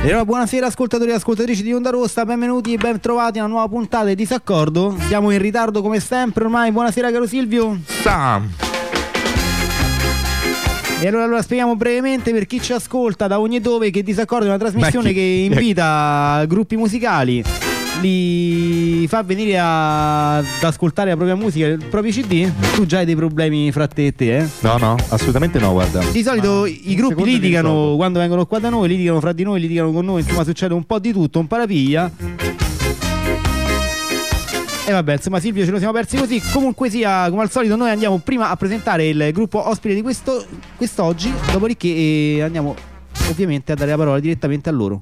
E allora, buonasera ascoltatori e ascoltatrici di Onda Rossa, benvenuti e ben trovati a una nuova puntata di Disaccordo. Siamo in ritardo come sempre ormai. Buonasera caro Silvio. E allora spieghiamo brevemente per chi ci ascolta da ogni dove che Disaccordo è una trasmissione che invita gruppi musicali, li fa venire ad ascoltare la propria musica, il proprio CD. Tu già hai dei problemi fra te e te, eh? No, assolutamente no, guarda. Di solito i gruppi litigano quando vengono qua da noi, litigano fra di noi, litigano con noi, insomma succede un po' di tutto, un parapiglia. E vabbè, insomma Silvio ce lo siamo persi così. Comunque sia, come al solito noi andiamo prima a presentare il gruppo ospite di quest'oggi, dopodiché andiamo ovviamente a dare la parola direttamente a loro.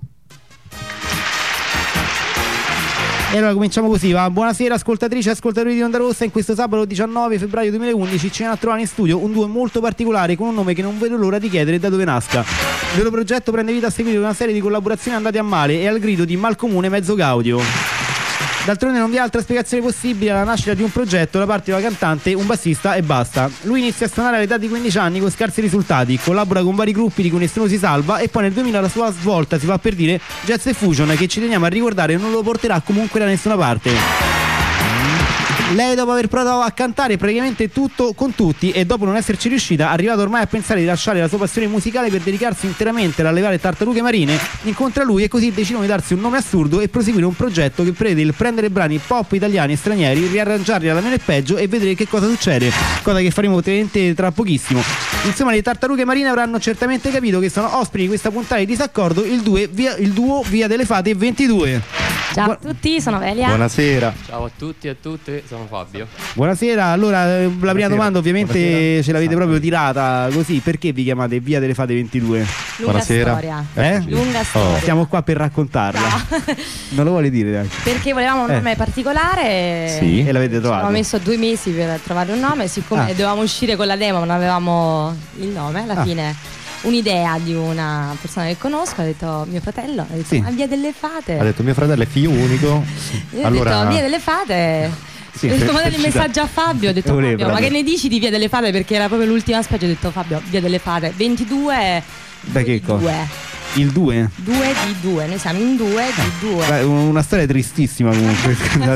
E allora cominciamo così, va. Buonasera ascoltatrici e ascoltatori di Onda Rossa. In questo sabato 19 febbraio 2011 ci viene a trovare in studio un duo molto particolare con un nome che non vedo l'ora di chiedere da dove nasca. Il loro progetto prende vita a seguito di una serie di collaborazioni andate a male e al grido di Malcomune Mezzo Gaudio. D'altronde non vi è altra spiegazione possibile alla nascita di un progetto da parte di una cantante, un bassista e basta. Lui inizia a suonare all'età di 15 anni con scarsi risultati, collabora con vari gruppi di cui nessuno si salva e poi nel 2000 la sua svolta si fa per dire Jazz e Fusion, che ci teniamo a ricordare non lo porterà comunque da nessuna parte. Lei, dopo aver provato a cantare praticamente tutto con tutti e dopo non esserci riuscita, è arrivata ormai a pensare di lasciare la sua passione musicale per dedicarsi interamente ad allevare tartarughe marine. Incontra lui e così decidono di darsi un nome assurdo e proseguire un progetto che prevede il prendere brani pop italiani e stranieri, riarrangiarli alla meno e peggio e vedere che cosa succede, cosa che faremo ovviamente tra pochissimo. Insomma, le tartarughe marine avranno certamente capito che sono ospiti di questa puntata di Disaccordo, il duo Via delle Fate 22. Ciao a tutti, sono Velia. Buonasera. Ciao a tutti e a tutte, sono Fabio. Buonasera, allora la prima domanda ovviamente ce l'avete proprio tirata così, perché vi chiamate Via delle Fate 22? Lunga storia. Lunga storia. Siamo qua per raccontarla. No. Non lo vuole dire neanche. Perché volevamo un nome particolare. Sì, e l'avete trovato. Abbiamo messo 2 mesi per trovare un nome, siccome dovevamo uscire con la demo, non avevamo il nome, alla fine un'idea di una persona che conosco, ha detto mio fratello, ha detto Via delle Fate. Ha detto mio fratello è figlio unico. Io ho detto Via delle Fate. Ho detto mandare il messaggio a Fabio, ho detto Fabio, ma che ne dici di Via delle Fate? Perché era proprio l'ultima specie, ho detto Fabio, Via delle Fate 22. Da che cosa? Il 2? 2 di 2, noi siamo in 2 di 2. Beh, una storia tristissima comunque.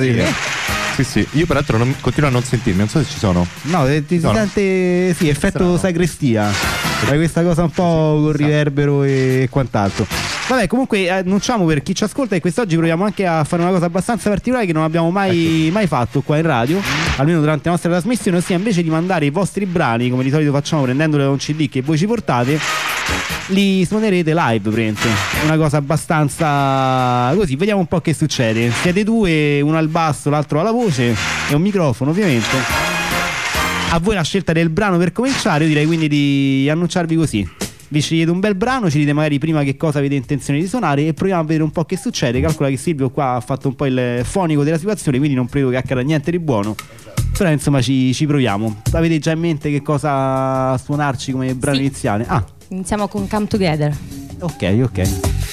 Sì, io peraltro continuo a non sentirmi, non so se ci sono. No, ti sente effetto sagrestia. Fai questa cosa un po' con riverbero e quant'altro. Vabbè, comunque annunciamo per chi ci ascolta che quest'oggi proviamo anche a fare una cosa abbastanza particolare che non abbiamo mai fatto qua in radio, almeno durante la nostra trasmissione, ossia invece di mandare i vostri brani, come di solito facciamo prendendoli da un CD che voi ci portate, li suonerete live, praticamente. Una cosa abbastanza così, vediamo un po' che succede. Siete due, uno al basso, l'altro alla voce e un microfono ovviamente. A voi la scelta del brano per cominciare, io direi quindi di annunciarvi così. Vi scegliete un bel brano, ci dite magari prima che cosa avete intenzione di suonare e proviamo a vedere un po' che succede. Calcola che Silvio qua ha fatto un po' il fonico della situazione, quindi non credo che accada niente di buono. Però insomma ci proviamo. Avete già in mente che cosa suonarci come brano iniziale? Iniziamo con Come Together. Ok.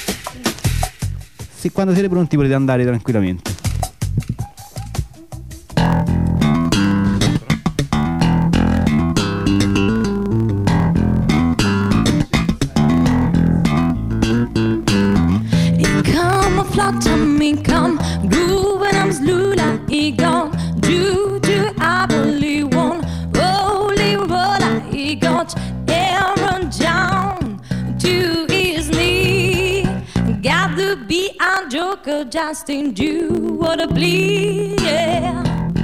Sì, quando siete pronti potete andare tranquillamente. To me, come groove when I'm slow like he gone. Do I believe one holy roller he got Aaron down to his knee. Got to be a joker, Justin, do what I bleed, yeah.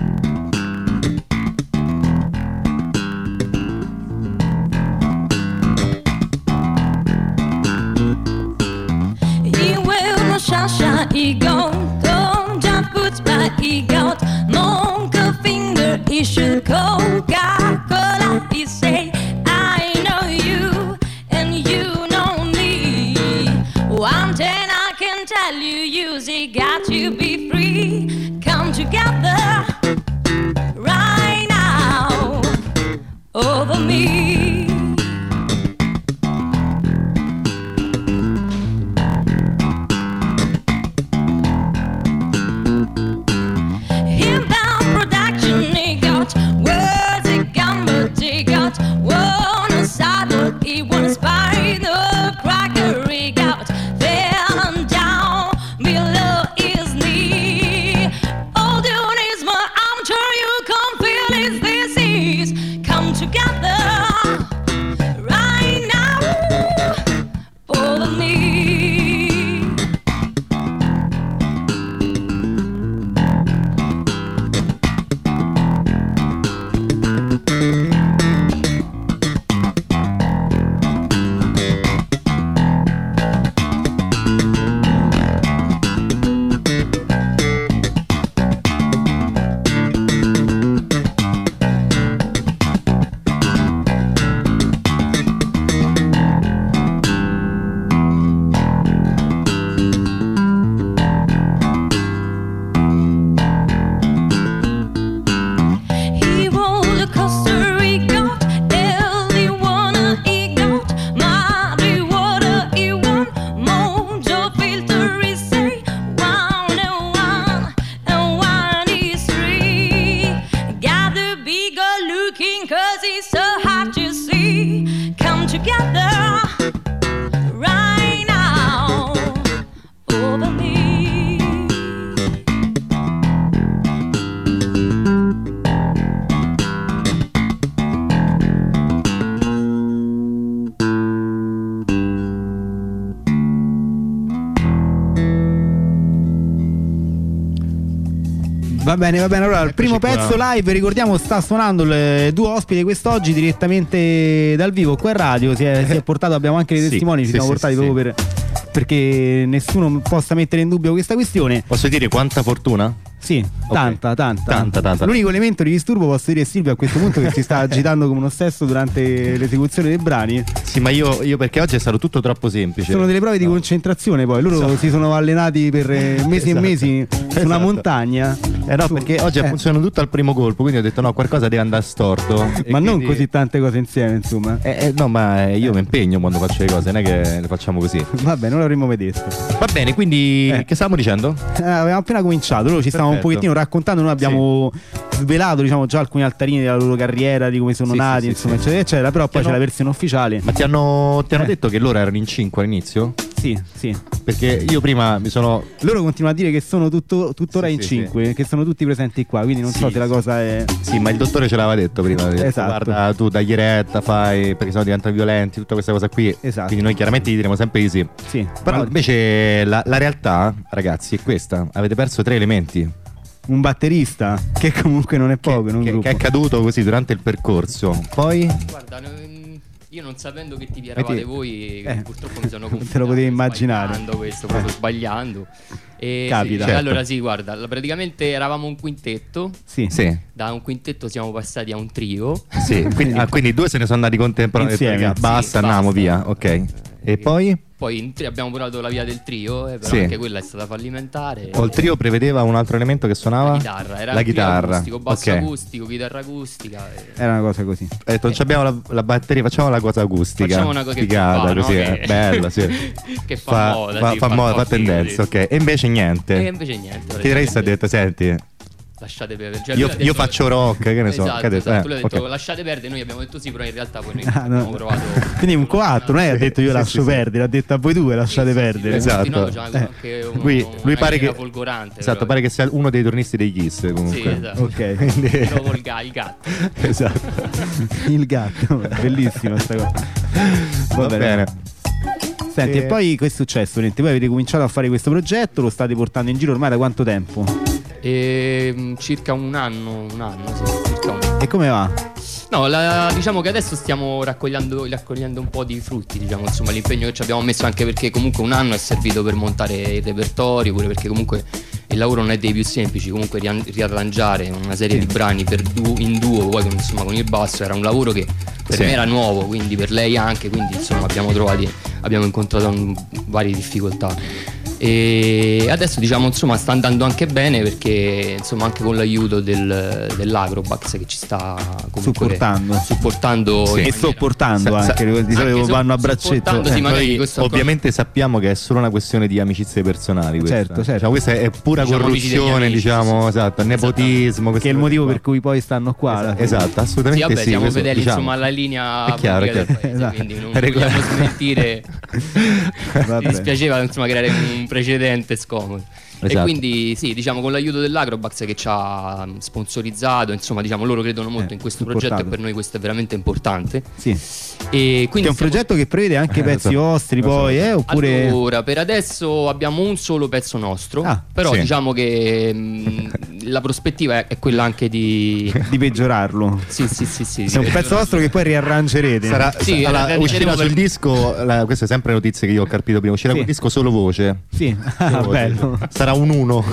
Shasha, he gone, don't jump boots, but he got monkey finger, he should Coca-Cola, he say, I know you, and you know me. One thing I can tell you, you say, got to be free, come together, right now, over me. He wanna spy the cracker he got. Then together right now over me. Va bene, allora il primo pezzo qua. live, ricordiamo, sta suonando le due ospiti quest'oggi direttamente dal vivo qua in radio, si è portato, abbiamo anche dei Sì, testimoni, ci sì, siamo sì, portati sì. proprio perché nessuno possa mettere in dubbio questa questione. Posso dire quanta fortuna? Sì, tanta. Tanta. L'unico elemento di disturbo, posso dire, Silvio a questo punto, che si sta agitando come uno stesso durante l'esecuzione dei brani. Sì, ma io perché oggi è stato tutto troppo semplice. Sono delle prove di concentrazione, poi loro si sono allenati per mesi e mesi su una montagna. No, perché oggi funziona tutto al primo colpo, quindi ho detto no, qualcosa deve andare storto. Ma non quindi- così tante cose insieme, insomma. No, ma io mi impegno quando faccio le cose, non è che le facciamo così. Vabbè, non l'avremmo detto. Va bene, quindi che stavamo dicendo? Avevamo appena cominciato, loro ci stavano un Perfetto. pochettino raccontando, noi abbiamo svelato, diciamo, già alcuni altarini della loro carriera, di come sono Sì, nati, sì, insomma, sì. eccetera, eccetera, però poi Ti c'è la hanno- versione ufficiale. Ma ti hanno detto che loro erano in 5 all'inizio? Sì. Perché io prima mi sono... Loro continuano a dire che sono tuttora Sì, in sì, 5, che sono tutti presenti qua, quindi non so Sì, se la sì. cosa è... Sì, ma il dottore ce l'aveva detto prima. Ha detto, Esatto. guarda, tu dagli retta, fai, perché sennò diventano violenti, tutta questa cosa qui. Esatto. Quindi noi chiaramente gli diremo sempre di sì. Sì. Però Ma invece la realtà, ragazzi, è questa. Avete perso 3 elementi. un batterista, che comunque non è poco in un gruppo. Che è caduto così durante il percorso. Poi... Guarda, io non sapendo che tipi eravate voi, purtroppo mi sono confuso. te lo potevi immaginare. Sbagliando questo, proprio sbagliando. E Capita. sì, Certo. allora sì, guarda, praticamente eravamo un quintetto. Sì. Sì. Da un quintetto siamo passati a un trio. Sì, quindi 2 se ne sono andati contemporaneamente. Insieme. Basta, Sì, andiamo basta. via, ok. E poi? Poi abbiamo provato la via del trio, però Sì. anche quella è stata fallimentare. O il trio prevedeva un altro elemento che suonava? La chitarra, era la un trio chitarra. acustico, basso Ok. acustico, chitarra acustica. Era una cosa così. Ho detto, non abbiamo la batteria, facciamo la cosa acustica. Facciamo una cosa che figata, fa, no? così, Che- è bella, sì. Che fa moda, sì, fa fa moda, un po' fa tendenza, figo, ok. E invece niente. E invece niente. Che Trace ha detto, senti, Lasciate perdere. Cioè, lui ha io detto- faccio rock, che ne so. Esatto, che ha detto, esatto. Lui ha detto ok. lasciate perdere, noi abbiamo detto sì, però in realtà poi noi Ah, no. abbiamo provato. Quindi un coatto, non è ha detto io sì, lascio sì, sì. perdere, ha detto a voi due lasciate perdere. Esatto. No, c'è anche Lui pare che folgorante. esatto, però. pare che sia uno dei turnisti degli Kiss comunque. Sì, esatto. Ok. Quindi- Però col il gatto. esatto. Il gatto, bellissima sta cosa. Va bene. Senti, e poi che è successo? Niente, voi avete cominciato a fare questo progetto, lo state portando in giro ormai da quanto tempo? Circa un anno, sì, circa un anno. E come va? No, diciamo che adesso stiamo raccogliendo un po' di frutti, diciamo, insomma, l'impegno che ci abbiamo messo, anche perché comunque un anno è servito per montare il repertorio, pure perché comunque il lavoro non è dei più semplici, comunque riarrangiare una serie di brani in duo, poi insomma con il basso era un lavoro che per me era nuovo, quindi per lei anche, quindi insomma abbiamo incontrato varie difficoltà. E adesso diciamo insomma sta andando anche bene, perché insomma anche con l'aiuto dell'Acrobax che ci sta comunque supportando Sì. E sopportando anche, di solito vanno a braccetto. sopportando, sì, magari Noi questo ovviamente sappiamo che è solo una questione di amicizie personali questa. Certo. Diciamo, questa è pura Diciamo amici degli corruzione, amici, diciamo, sì. esatto, nepotismo, Che è il motivo per cui poi stanno qua. alla fine. Esatto, sì, assolutamente vabbè, sì. siamo questo, fedeli diciamo. insomma alla linea È chiaro, pubblica è del chiaro. paese, quindi non È regolare. vogliamo smentire. Mi Vabbè. dispiaceva insomma creare un precedente scomodo. Esatto. E quindi sì, diciamo con l'aiuto dell'Acrobax che ci ha sponsorizzato, insomma diciamo loro credono molto in questo progetto supportato. e per noi questo è veramente importante. Sì. E Che quindi è un progetto che prevede anche pezzi so. vostri poi, oppure... Allora, per adesso abbiamo un solo pezzo nostro, però sì. diciamo che la prospettiva è quella anche di di peggiorarlo. sì, C'è un pezzo vostro che poi riarrangerete. Sì, allora, riarrangeremo uscirà per- sul disco, queste è sempre notizie che io ho carpito prima, uscirà Sì. col disco solo voce. Sì, Solo voce. bello. Sarà un 1.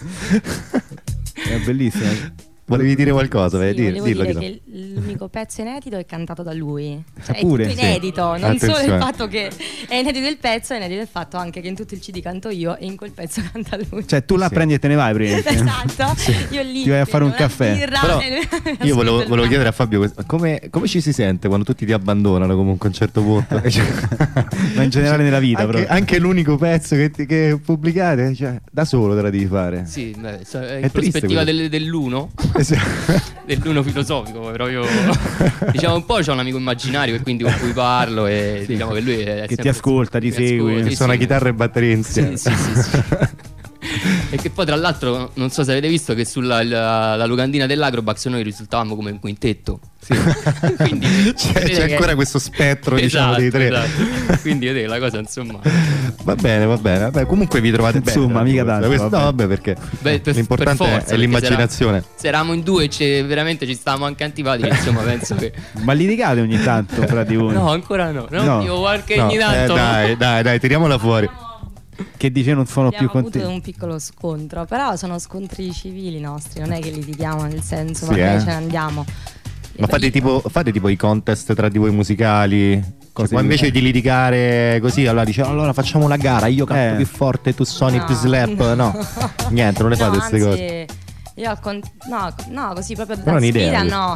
È bellissimo. Volevi dire qualcosa? Sì, volevo dillo, dire dillo. che l'unico pezzo inedito è cantato da lui. Cioè, è pure? tutto inedito, non Attenzione. solo il fatto che è inedito il pezzo, è inedito il fatto anche che in tutto il CD canto io e in quel pezzo canta lui. Cioè tu la prendi e te ne vai prima. Esatto, io lì Ti vai a fare un prendo una caffè. birra Però e io volevo ascolto il chiedere a Fabio come ci si sente quando tutti ti abbandonano comunque a un certo punto. Ma in generale nella vita, anche, proprio. anche l'unico pezzo che pubblicate, cioè, da solo te la devi fare. Sì, beh, in triste prospettiva quello. dell'uno dell'uno filosofico, proprio diciamo un po' c'ho un amico immaginario e quindi con cui parlo e diciamo che lui è che ti ascolta, ti segue, che suona chitarra e batteria insieme. Sì. E che poi tra l'altro non so se avete visto che sulla la locandina dell'Acrobax noi risultavamo come un quintetto. Sì. Quindi c'è ancora questo spettro, diciamo, dei tre. Esatto. Quindi vedete la cosa, insomma. Va bene. Vabbè, comunque vi trovate bene. Insomma, mica tanto. No, vabbè, perché l'importante per forza, è l'immaginazione. Se eravamo in due e veramente ci stavamo anche antipatici, insomma, penso che. Ma litigate ogni tanto fra di voi? No, ancora no. Io qualche ogni tanto. Dai, tiriamola fuori. Che dice non sono più contenti. Abbiamo avuto un piccolo scontro, però sono scontri civili nostri, non è che litighiamo nel senso sì, ce ne andiamo. Ma fate tipo i contest tra di voi musicali? Cioè, invece di litigare così, allora dice allora facciamo una gara, io canto più forte, tu suoni più slap. No, niente, non le fate queste cose. Io no, così proprio da sfida un'idea, no.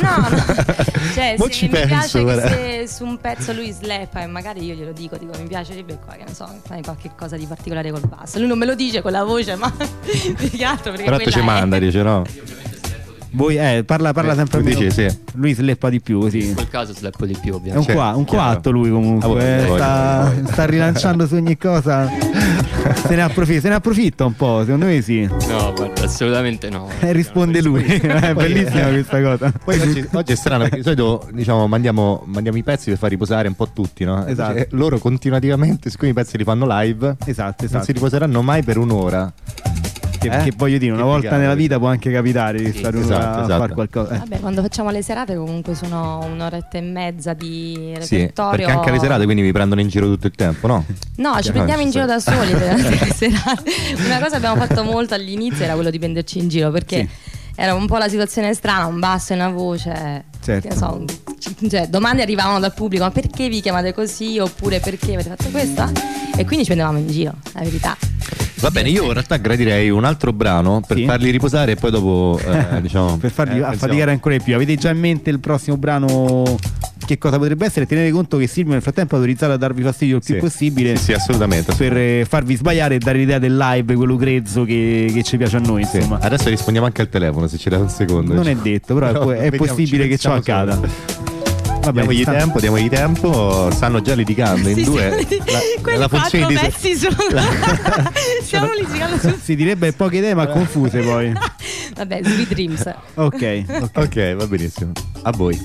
Cioè, Mo se mi penso, piace guarda. che se su un pezzo lui slappa e magari io glielo dico mi piacerebbe qua, che ne so, fai qualche cosa di particolare col basso. Lui non me lo dice con la voce, ma più che altro perché però te ci manda, dice no. Voi parla sempre dici, sì. Lui sleppa di più così. In quel caso sleppo di più, ovviamente. È un coatto lui comunque. Sta rilanciando su ogni cosa. Se ne approfitta un po', secondo me sì. No, guarda, assolutamente no. Risponde lui. È bellissima questa cosa. Poi oggi è strano perché di solito diciamo mandiamo i pezzi per far riposare un po' tutti, no? Esatto. Cioè, loro continuativamente, siccome i pezzi li fanno live, esatto. non si riposeranno mai per un'ora. Che voglio dire, una volta nella vita può anche capitare di stare un'ora a fare qualcosa. Vabbè, quando facciamo le serate comunque sono un'oretta e mezza di repertorio. Sì, perché anche alle serate quindi vi prendono in giro tutto il tempo, no? No, ci prendiamo in giro da soli per le serate. Una cosa che abbiamo fatto molto all'inizio era quello di prenderci in giro, perché era un po' la situazione strana, un basso e una voce. Certo. Che ne so, cioè, domande arrivavano dal pubblico, ma perché vi chiamate così? Oppure perché avete fatto questo? E quindi ci prendevamo in giro, la verità. Va bene, io in realtà gradirei un altro brano per farli riposare e poi dopo diciamo per farli affaticare ancora di più. Avete già in mente il prossimo brano? Che cosa potrebbe essere? Tenete conto che Silvio nel frattempo è autorizzato a darvi fastidio il più possibile. Sì, assolutamente. Per farvi sbagliare e dare l'idea del live, quello grezzo che ci piace a noi, insomma. Adesso rispondiamo anche al telefono se ci dà un secondo. Non è detto, però è possibile che ciò accada. Diamogli tempo, stanno già litigando in due. La funzione di pezzi sono stiamo litigando su. Si direbbe poche idee ma confuse poi. Vabbè, Sweet Dreams. Ok, va benissimo. A voi.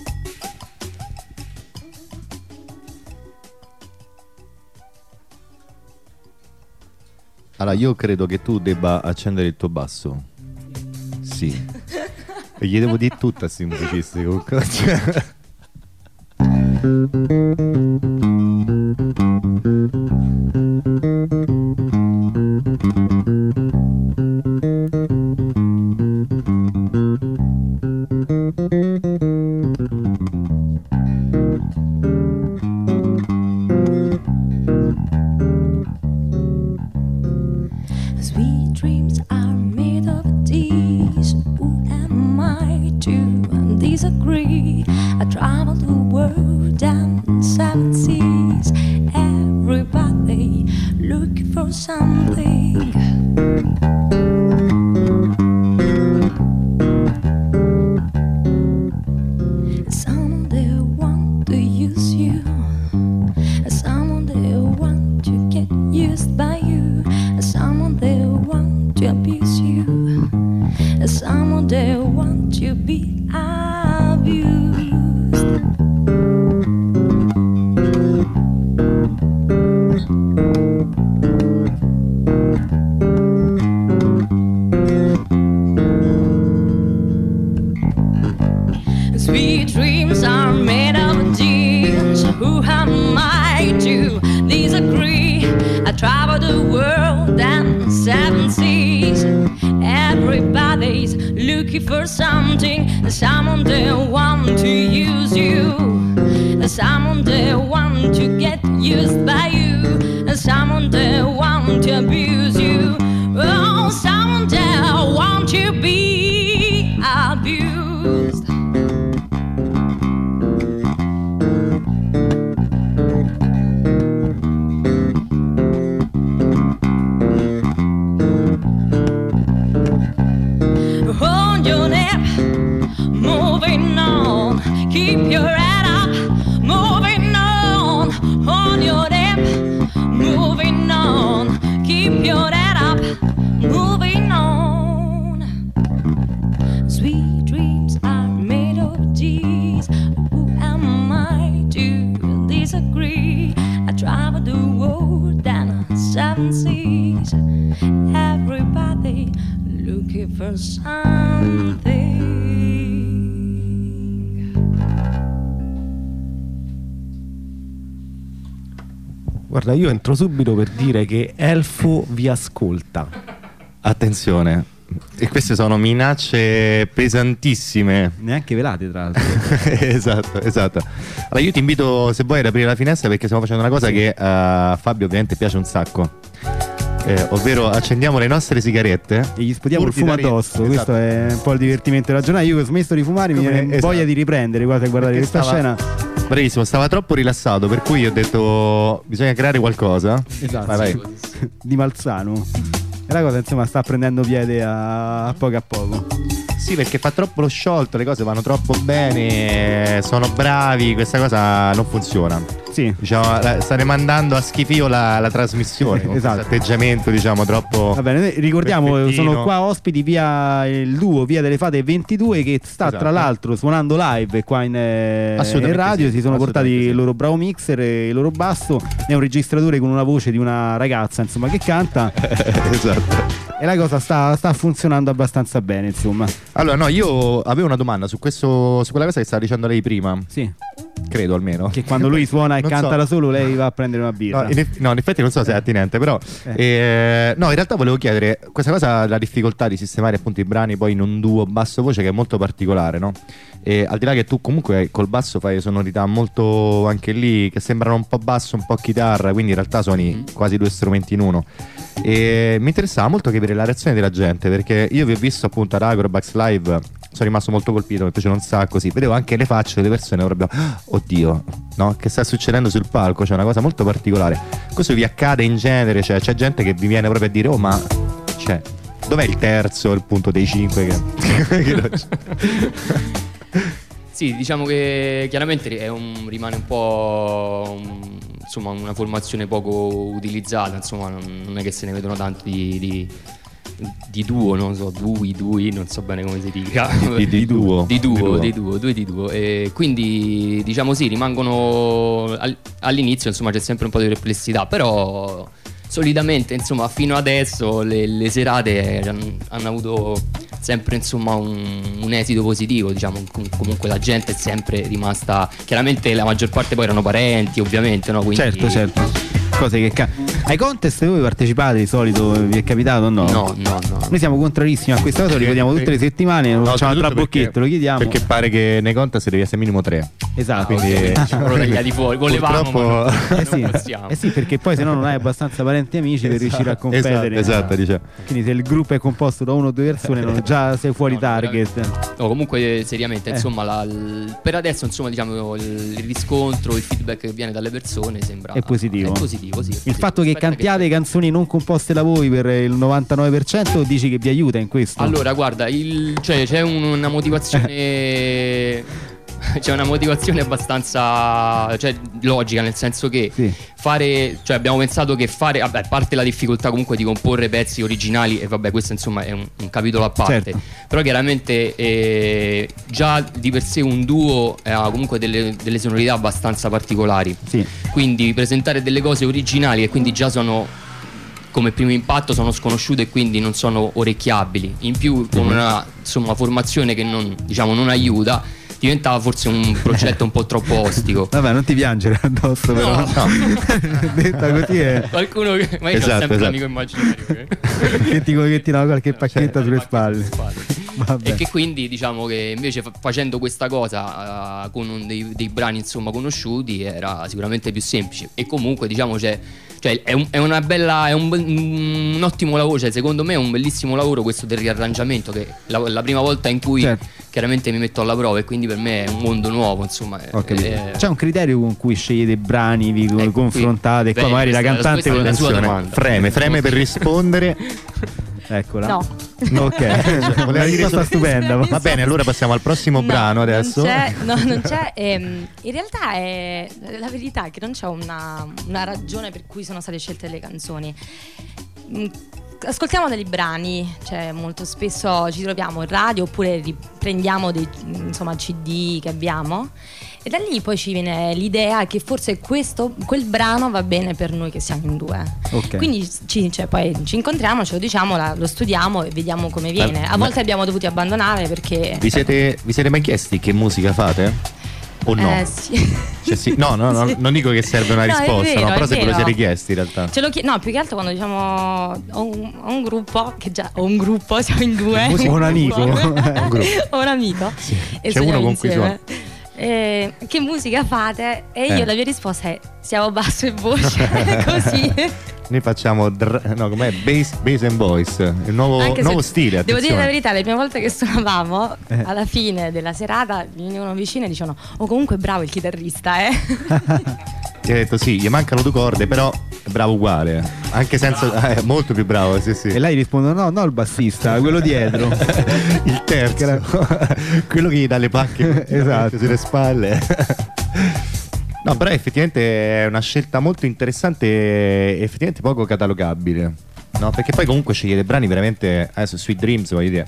Allora, io credo che tu debba accendere il tuo basso. Sì. E gli devo dire tutto a questi musicisti comunque. Sweet dreams are made of these. Who am I to disagree? I travel the world and seven seas. Everybody looking for something. Some they want to use you. Someone they want to get used by you. Someone they want to abuse you. Someone they want to be abused. Sweet dreams are made of jeans. Who am I to disagree? I travel the world and seven seas. Everybody's looking for something. Someone they want to use you. Someone they want to get used by you. Someone they want to abuse you. Oh, someone they want to be abused. Hold your neck, I traveled the world and 7 seas. Everybody looking for something. Guarda, io entro subito per dire che Elfo vi ascolta. Attenzione. E queste sono minacce pesantissime. Neanche velate, tra l'altro. Esatto. Allora io ti invito, se vuoi, ad aprire la finestra, perché stiamo facendo una cosa che a Fabio ovviamente piace un sacco. Ovvero accendiamo le nostre sigarette e gli sputiamo il fumo addosso. Questo è un po' il divertimento della giornata. Io che ho smesso di fumare mi viene voglia di riprendere quasi a guardare questa scena. Bravissimo, stava troppo rilassato, per cui ho detto bisogna creare qualcosa. Esatto. Vai. Di Malzano. E la cosa insomma sta prendendo piede a poco. Sì, perché fa troppo lo sciolto, le cose vanno troppo bene, sono bravi, questa cosa non funziona. Sì. Diciamo, state mandando a schifio la trasmissione. Esatto. Questo atteggiamento, diciamo, troppo. Va bene, ricordiamo, sono qua ospiti via il duo Via delle Fate 22 che sta tra l'altro suonando live qua in radio. Sì, si sono portati il loro bravo mixer e il loro basso e un registratore con una voce di una ragazza, insomma, che canta. Esatto. E la cosa sta funzionando abbastanza bene, insomma. Allora, no, io avevo una domanda su quella cosa che stava dicendo lei prima. Sì. Credo almeno. Che quando lui suona e canta da solo, lei va a prendere una birra. No, in effetti non so se è attinente, però no, in realtà volevo chiedere questa cosa, la difficoltà di sistemare appunto i brani poi in un duo basso voce, che è molto particolare, no? E al di là che tu comunque col basso fai sonorità molto anche lì che sembrano un po' basso, un po' chitarra, quindi in realtà suoni quasi due strumenti in uno. E mi interessava molto capire la reazione della gente, perché io vi ho visto appunto ad Agrobax Live, sono rimasto molto colpito, mi piaceva un sacco, sì, vedevo anche le facce delle persone proprio oddio, no? Che sta succedendo sul palco, c'è una cosa molto particolare. Questo vi accade in genere, cioè c'è gente che vi viene proprio a dire oh ma cioè dov'è il terzo, il punto dei 5 che Sì, diciamo che chiaramente rimane un po' insomma una formazione poco utilizzata, insomma non è che se ne vedono tanti di duo, non so, dui, non so bene come si dica. Di duo. E quindi diciamo sì, rimangono all'inizio, insomma c'è sempre un po' di perplessità, però solitamente insomma fino adesso le serate hanno avuto sempre insomma un esito positivo, diciamo. Comunque la gente è sempre rimasta, chiaramente la maggior parte poi erano parenti ovviamente, no? Quindi... Certo. Cose che ai contest voi partecipate di solito, vi è capitato o no? No. Noi siamo contrarissimi a questa cosa, lo ripetiamo tutte le settimane, lo facciamo tra bocchetto, lo chiediamo. Perché pare che nei contest devi essere minimo 3. Esatto. Quindi siamo tagliati fuori, volevamo purtroppo... sì, perché poi se no non hai abbastanza parenti e amici per riuscire a competere. Esatto, diciamo. Quindi se il gruppo è composto da 1 o 2 persone già sei fuori target. No, comunque seriamente insomma per adesso insomma diciamo il riscontro, il feedback che viene dalle persone sembra è positivo. Sì, il fatto che cantiate canzoni non composte da voi per il 99% dici che vi aiuta in questo? Allora guarda, c'è una motivazione c'è una motivazione abbastanza logica, nel senso che abbiamo pensato che a parte la difficoltà comunque di comporre pezzi originali, e vabbè questo insomma è un capitolo a parte, però chiaramente già di per sé un duo ha comunque delle sonorità abbastanza particolari, quindi presentare delle cose originali e quindi già sono come primo impatto sono sconosciute e quindi non sono orecchiabili, in più con una formazione che non aiuta, diventava forse un progetto un po' troppo ostico. Vabbè, non ti piangere addosso, però. No. Detta così è. Qualcuno che. Ma io ho sempre l'amico immaginario che ti dava qualche pacchetta sulle spalle. E che quindi diciamo che invece facendo questa cosa con dei brani insomma conosciuti era sicuramente più semplice. E comunque diciamo è un ottimo lavoro, secondo me è un bellissimo lavoro questo del riarrangiamento, che la prima volta in cui chiaramente mi metto alla prova, e quindi per me è un mondo nuovo, insomma. C'è un criterio con cui scegliete brani, vi confrontate, e qua magari la cantante con la sua domanda freme per rispondere. Eccola. No. Ok. Una risposta stupenda. Va bene, allora passiamo al prossimo brano adesso. Non c'è. In realtà è la verità è che non c'è una ragione per cui sono state scelte le canzoni. ascoltiamo dei brani, cioè molto spesso ci troviamo in radio oppure riprendiamo dei CD che abbiamo, e da lì poi ci viene l'idea che forse quel brano va bene per noi che siamo in due. Okay. Quindi poi ci incontriamo, ce lo diciamo, lo studiamo e vediamo come viene. A volte abbiamo dovuto abbandonare perché vi siete mai chiesti che musica fate? O no? Sì. Cioè, sì. No, sì. Non dico che serve una risposta, vero, no, però se ve lo siete chiesti in realtà. No, più che altro quando diciamo ho un gruppo, che già ho un gruppo, siamo in due. Ho un amico. Ho un amico. Sì. E c'è uno con cui suona. Che musica fate? E io la mia risposta è siamo basso e voce. Così. Noi facciamo com'è? Bass and voice, il nuovo stile. Attenzione. Devo dire la verità, le prime volte che suonavamo, alla fine della serata mi venivano vicine e dicevano: oh, comunque bravo il chitarrista, Gli ho detto sì, gli mancano 2 corde, però è bravo uguale, anche senza molto più bravo, sì. E lei risponde: no, il bassista, quello dietro. Il terzo, quello che gli dà le pacche esatto sulle spalle. No, però effettivamente è una scelta molto interessante e effettivamente poco catalogabile, no? Perché poi comunque scegliere brani veramente, adesso Sweet Dreams, voglio dire,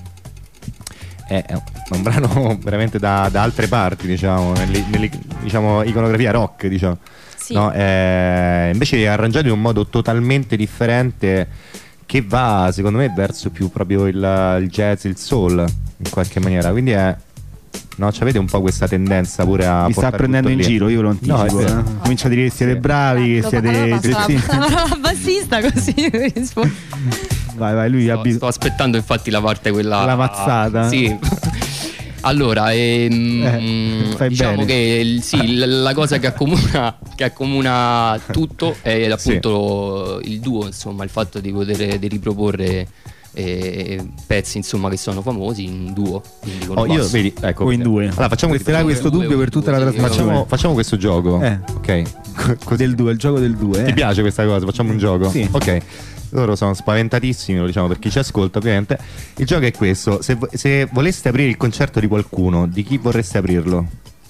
è un brano veramente da altre parti, diciamo, diciamo iconografia rock, diciamo. Sì. No? Invece è arrangiato in un modo totalmente differente, che va secondo me verso più proprio il jazz, il soul in qualche maniera, quindi è... No, avete un po' questa tendenza pure a... Mi sta prendendo in giro, io lo anticipo. Comincia a dire che siete bravi, che siete la bassista, così rispondo. Vai, lui sto aspettando infatti la parte quella... La mazzata. Sì. Allora, diciamo che la cosa che accomuna tutto è appunto il duo, insomma, il fatto di poter riproporre pezzi, insomma, che sono famosi in duo, quindi con io vedi, ecco, in due. Allora facciamo questo dubbio per tutta la trasmissione. Facciamo questo gioco. Ok. Del 2, il gioco del 2. Ti piace questa cosa? Facciamo un gioco? Sì. Ok. Loro sono spaventatissimi, lo diciamo per chi ci ascolta, ovviamente. Il gioco è questo: se voleste aprire il concerto di qualcuno, di chi vorreste aprirlo?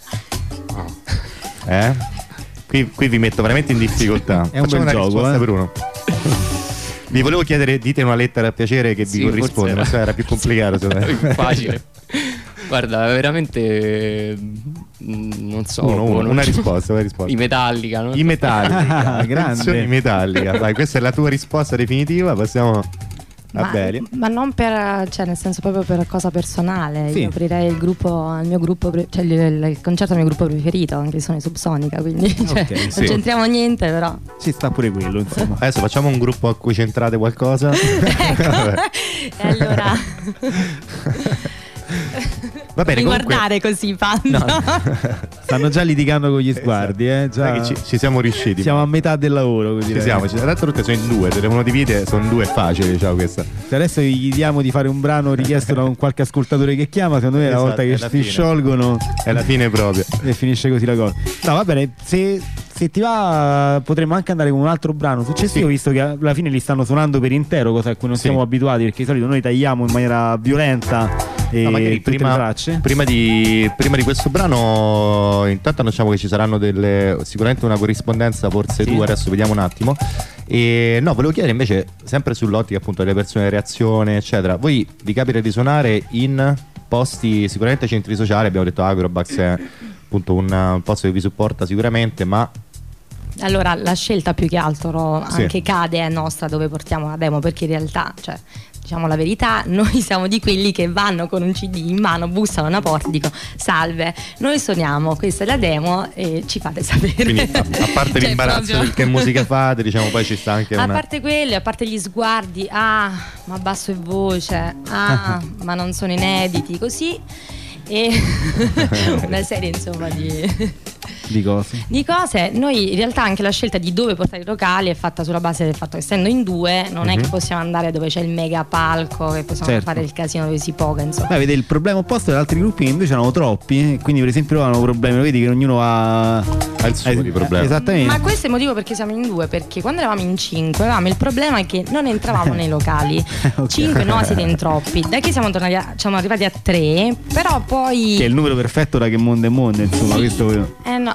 Qui vi metto veramente in difficoltà. È un bel gioco, per uno. Vi volevo chiedere, dite una lettera a piacere che vi corrisponde, ma era più complicato. Facile. Guarda, veramente non so. Una risposta. I Metallica, no? I Metallica. Grande. I Metallica. Vai, questa è la tua risposta definitiva. Passiamo a Belia. Ma non per, cioè, nel senso proprio per cosa personale. Sì. Io aprirei il mio gruppo, cioè il concerto del mio gruppo preferito, anche se sono i Subsonica, quindi non c'entriamo niente, però ci sta pure quello, insomma. Adesso facciamo un gruppo a cui centrate qualcosa. Ecco. E allora va bene, comunque... guardare così fanno. No. Stanno già litigando con gli sguardi, già ci siamo riusciti. Siamo a metà del lavoro, così. Ci siamo. D'altro tutte sono in 2, se devono dividere sono 2 facili, diciamo questa. Se adesso gli diamo di fare un brano richiesto da un qualche ascoltatore che chiama, secondo me la volta che si sciolgono è la fine proprio. E finisce così la cosa. No, va bene, se ti va potremmo anche andare con un altro brano successivo, visto che alla fine li stanno suonando per intero, cosa a cui non siamo abituati, perché di solito noi tagliamo in maniera violenta. Magari prima di questo brano intanto annunciamo che ci saranno sicuramente una corrispondenza, forse 2, adesso vediamo un attimo. E volevo chiedere invece, sempre sull'ottica appunto delle persone, reazione eccetera, voi vi capita di suonare in posti, sicuramente centri sociali, abbiamo detto Agrobax è appunto un posto che vi supporta sicuramente, ma allora la scelta più che altro anche cade è nostra, dove portiamo la demo, perché in realtà, cioè, diciamo la verità, noi siamo di quelli che vanno con un CD in mano, bussano a una porta e dicono salve, noi suoniamo, questa è la demo e ci fate sapere. Quindi a parte l'imbarazzo del che musica fate, diciamo, poi ci sta anche parte quello, a parte gli sguardi, ma basso e voce, ma non sono inediti, così, e una serie insomma di cose. Noi in realtà anche la scelta di dove portare i locali è fatta sulla base del fatto che, essendo in 2, non è che possiamo andare dove c'è il mega palco, che possiamo fare il casino dove si poca, insomma. Vedi, il problema opposto ad altri gruppi che invece erano troppi, quindi per esempio loro hanno problemi, vedi che ognuno ha il suo di problemi. Esattamente. Ma questo è il motivo perché siamo in 2, perché quando eravamo in 5 avevamo il problema che non entravamo nei locali. 5 no, siete in troppi. Da che siamo arrivati a 3, però poi che è il numero perfetto da che mondo è mondo, insomma. Questo no.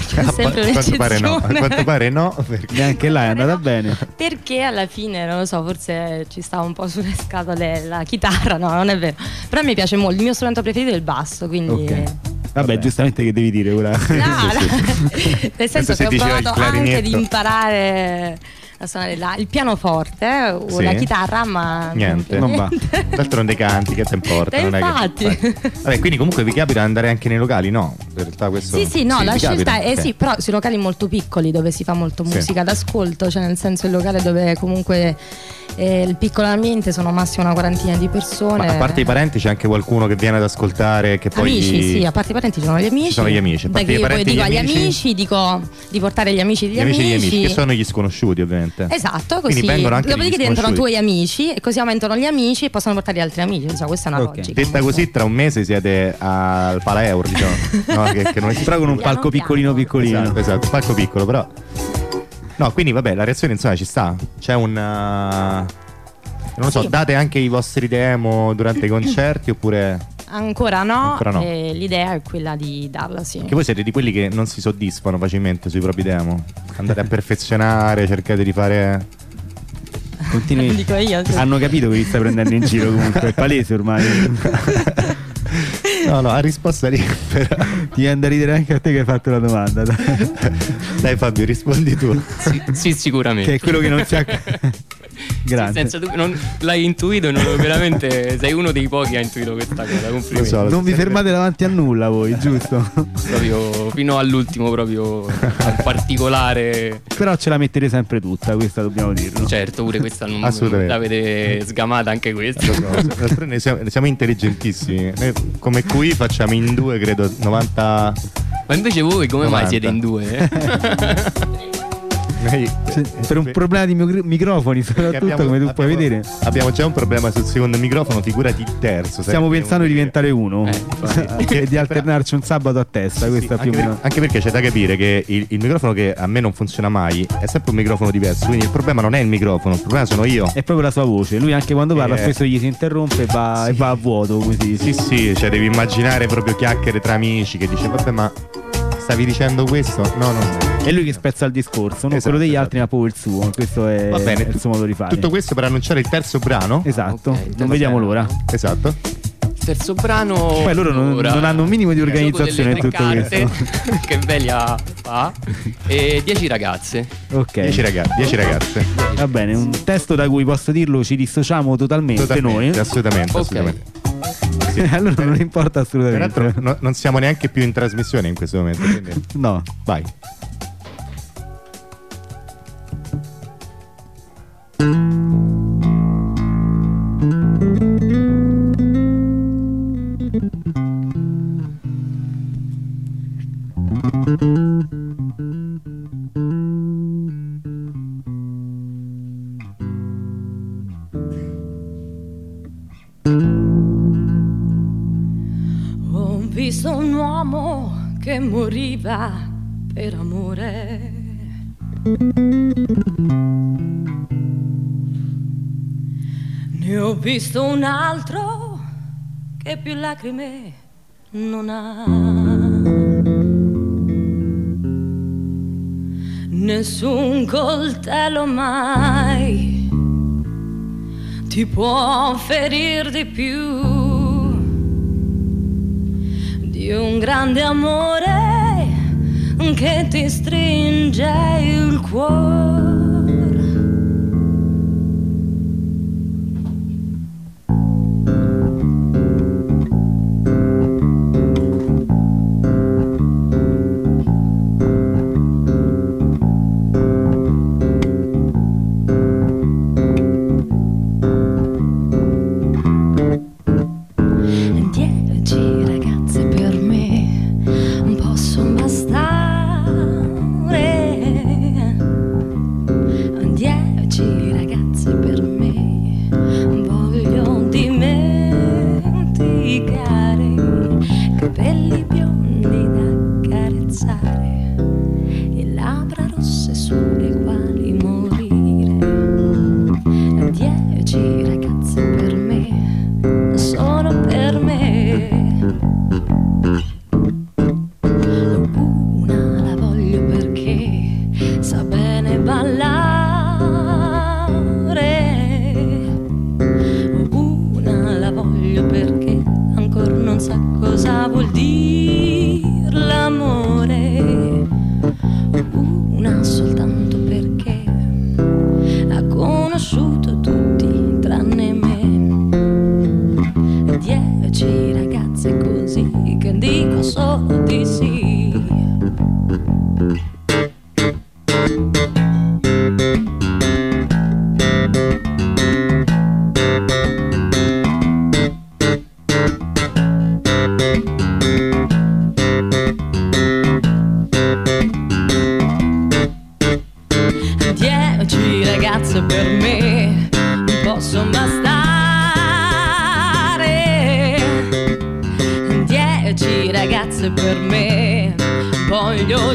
sempre A quanto pare no. A un'eccezione. quanto pare no. Neanche là è andata bene. Perché alla fine, non lo so, forse ci stava un po' sulle scatole la chitarra, no, non è vero. Però mi piace molto, il mio strumento preferito è il basso, quindi... Ok. Vabbè, giustamente che devi dire ora. Nel senso che ho diceva il provato anche clarinetto. di imparare a suonare il pianoforte o Sì. la chitarra, ma Niente. Non va. D'altronde canti, che te importa? Non è infatti. che... Vabbè, quindi comunque vi capita di andare anche nei locali? No, in realtà questo... Sì, no, la vi scelta capita? è Ok. sì, però sui locali molto piccoli dove si fa molto Sì. musica d'ascolto, cioè nel senso il locale dove comunque il piccolamente sono massimo una quarantina di persone. Ma a parte i parenti c'è anche qualcuno che viene ad ascoltare che poi... Amici, sì, a parte i parenti ci sono gli amici. Ci sono gli amici, a Da parte che i io poi parenti e dico gli agli amici- amici, dico di portare gli amici degli Gli amici degli amici, che sono gli sconosciuti ovviamente. Esatto, Quindi così. vengono anche Dopodiché gli diventano sconosciuti. tuoi amici e così aumentano gli amici e possono portare gli altri amici. Insomma, questa è una Ok. logica. Detta così, tra un mese siete al Palaeur, diciamo. No, che non esiste. Però con un Piano palco piano. piccolino piccolino. Esatto, un palco piccolo, però. No, quindi vabbè, la reazione insomma ci sta. C'è un. Non lo so, Sì. date anche i vostri demo durante i concerti oppure. Ancora no, Ancora no. l'idea è quella di darla, sì. Che voi siete di quelli che non si soddisfano facilmente sui propri demo. Andate a perfezionare, cercate di fare. Continui. Dico io, sì. Hanno capito che vi stai prendendo in giro comunque, è palese ormai. No, a risposta lì. Però. Ti viene da ridere anche a te che hai fatto la domanda. Dai Fabio, rispondi tu. Sì, sicuramente. Che è quello che non si ha. Grazie. Senza dubbio, non l'hai intuito, veramente sei uno dei pochi che ha intuito questa cosa. Complimenti. Lo so. Non vi fermate davanti a nulla voi, giusto? Proprio fino all'ultimo, proprio al particolare. Però ce la mettete sempre tutta, questa dobbiamo dirlo. Certo, pure questa non Assolutamente. l'avete sgamata anche questa. D'altronde siamo intelligentissimi. Noi come qui facciamo in due, credo, 90. Ma invece voi come 90. mai siete in due? Noi- Per un problema di microfoni, soprattutto, come tu puoi vedere. Abbiamo già un problema sul secondo microfono, figurati il terzo. Stiamo pensando di diventare uno. infatti. E di alternarci un sabato a testa. Sì, Questa più o meno. anche perché c'è da capire che il microfono che a me non funziona mai è sempre un microfono diverso. Quindi il problema non è il microfono, il problema sono io. È proprio la sua voce. Lui anche quando parla spesso gli si interrompe e va a vuoto così. Sì, cioè devi immaginare proprio chiacchiere tra amici che dice vabbè ma stavi dicendo questo? No. È lui che spezza il discorso, non Esatto, quello degli esatto. altri, ma proprio il suo. Questo è, Va bene, è il suo modo di fare. Tutto questo per annunciare il terzo brano. Esatto, Ok, non vediamo l'ora. Esatto. Terzo brano. Poi loro non hanno un minimo di organizzazione in tutto questo. Che Velia fa. E 10 ragazze. Ok, 10 ragazze. va bene, un testo da cui posso dirlo ci dissociamo totalmente noi. Assolutamente, Ok. assolutamente. Allora non importa assolutamente. Peraltro non siamo neanche più in trasmissione in questo momento. Quindi... No. Vai. Ho visto un uomo che moriva per amore. Ne ho visto un altro che più lacrime non ha. Nessun coltello mai ti può ferir di più di un grande amore che ti stringe il cuore. Dieci ragazze per me possono bastare. ragazze per me possono bastare, 10 ragazze per me voglio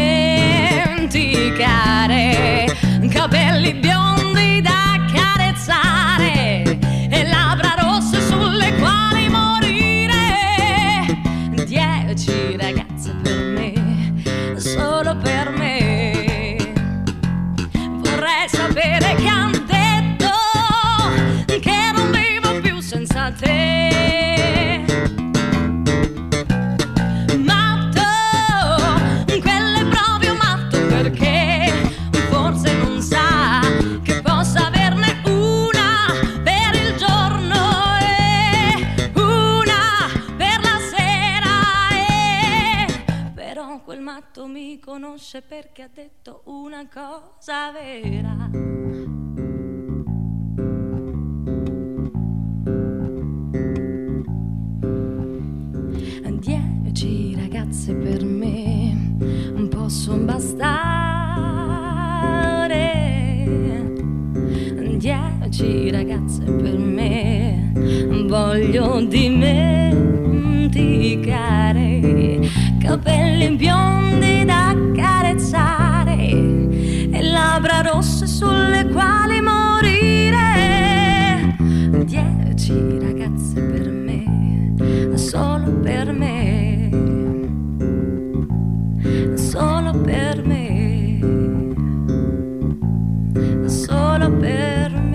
dimenticare, capelli biondi da carezzare e labbra rosse sulle quali morire, 10 ragazze per me, solo per me. Sapere che han detto che non vivo più senza te. Matto, quello è proprio matto, perché forse non sa che possa averne una per il giorno e una per la sera, però quel matto mi conosce perché ha detto una cosa vera. 10 ragazze per me possono bastare, 10 ragazze per me voglio dimenticare, capelli biondi da carezzare e labbra rosse sulle quali morire, 10 ragazze per me, solo per me, solo per me, solo per me.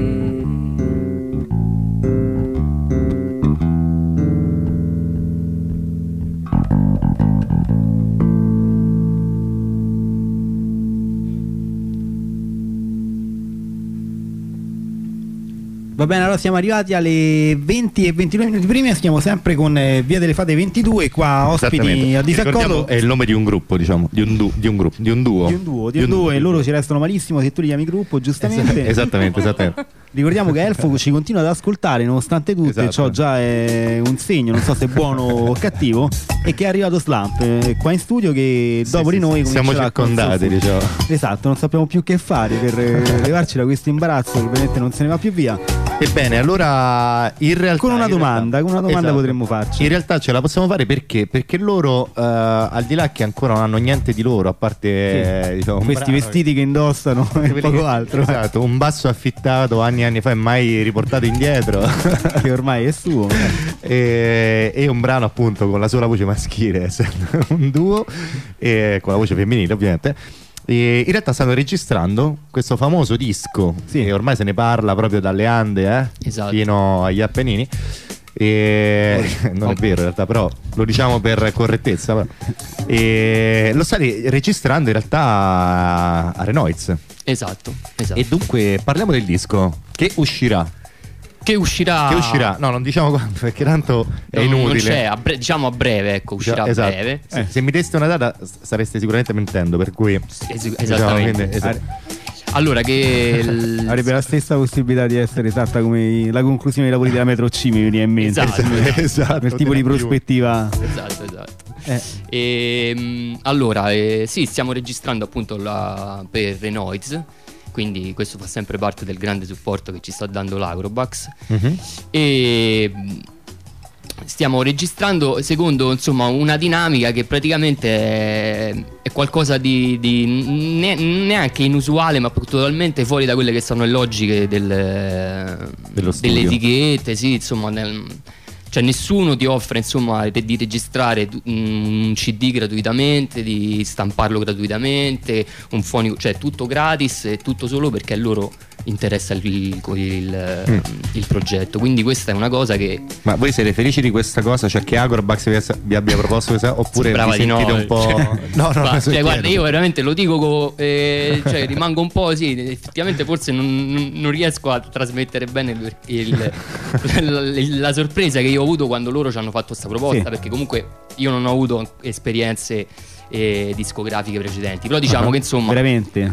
Va bene, allora siamo arrivati alle 20 e 29 minuti prima, stiamo sempre con Via delle Fate 22, qua ospiti a disaccordo. È il nome di un gruppo, diciamo, di un duo, e loro ci restano malissimo se tu li chiami gruppo, giustamente. Esattamente. Ricordiamo che Elfo ci continua ad ascoltare nonostante tutto, esatto. E ciò già è un segno, non so se è buono o cattivo, e che è arrivato Slump qua in studio, che dopo di noi siamo circondati, diciamo. Esatto, non sappiamo più che fare per levarci da questo imbarazzo che ovviamente non se ne va più via. Ebbene, allora in realtà con una domanda esatto. Potremmo farci. In realtà ce la possiamo fare perché loro al di là che ancora non hanno niente di loro, a parte diciamo, questi vestiti che indossano e poco altro. Esatto, un basso affittato anni fa e mai riportato indietro che ormai è suo. E un brano appunto con la sola voce maschile, essendo un duo, e con la voce femminile ovviamente. E in realtà stanno registrando questo famoso disco, e ormai se ne parla proprio dalle Ande esatto. fino agli Appennini. E non è vero in realtà, però lo diciamo per correttezza. E lo state registrando in realtà a Renoiz. Esatto. E dunque parliamo del disco che uscirà. Che uscirà? No, non diciamo quando, perché tanto è inutile. Non c'è, diciamo a breve, ecco, uscirà esatto. a breve. Se mi deste una data stareste sicuramente mentendo, per cui esattamente. Diciamo, allora che avrebbe la stessa possibilità di essere esatta come la conclusione dei lavori della Metro C, mi viene in mente. Esatto. Per tipo di prospettiva. Esatto. Allora sì, stiamo registrando appunto per Renoiz, quindi questo fa sempre parte del grande supporto che ci sta dando l'Agrobax. E stiamo registrando secondo insomma una dinamica che praticamente è qualcosa di neanche inusuale, ma totalmente fuori da quelle che sono le logiche delle etichette, sì, insomma cioè nessuno ti offre insomma di registrare un CD gratuitamente, di stamparlo gratuitamente, un fonico, cioè tutto gratis e tutto solo perché a loro interessa il progetto. Quindi questa è una cosa che... Ma voi siete felici di questa cosa? Cioè che Agrobax vi abbia proposto questa, oppure vi sentite un po'... No, guarda, io veramente lo dico cioè rimango un po' sì, effettivamente forse non riesco a trasmettere bene la sorpresa che io ho avuto quando loro ci hanno fatto questa proposta, perché comunque io non ho avuto esperienze discografiche precedenti. Però diciamo che insomma veramente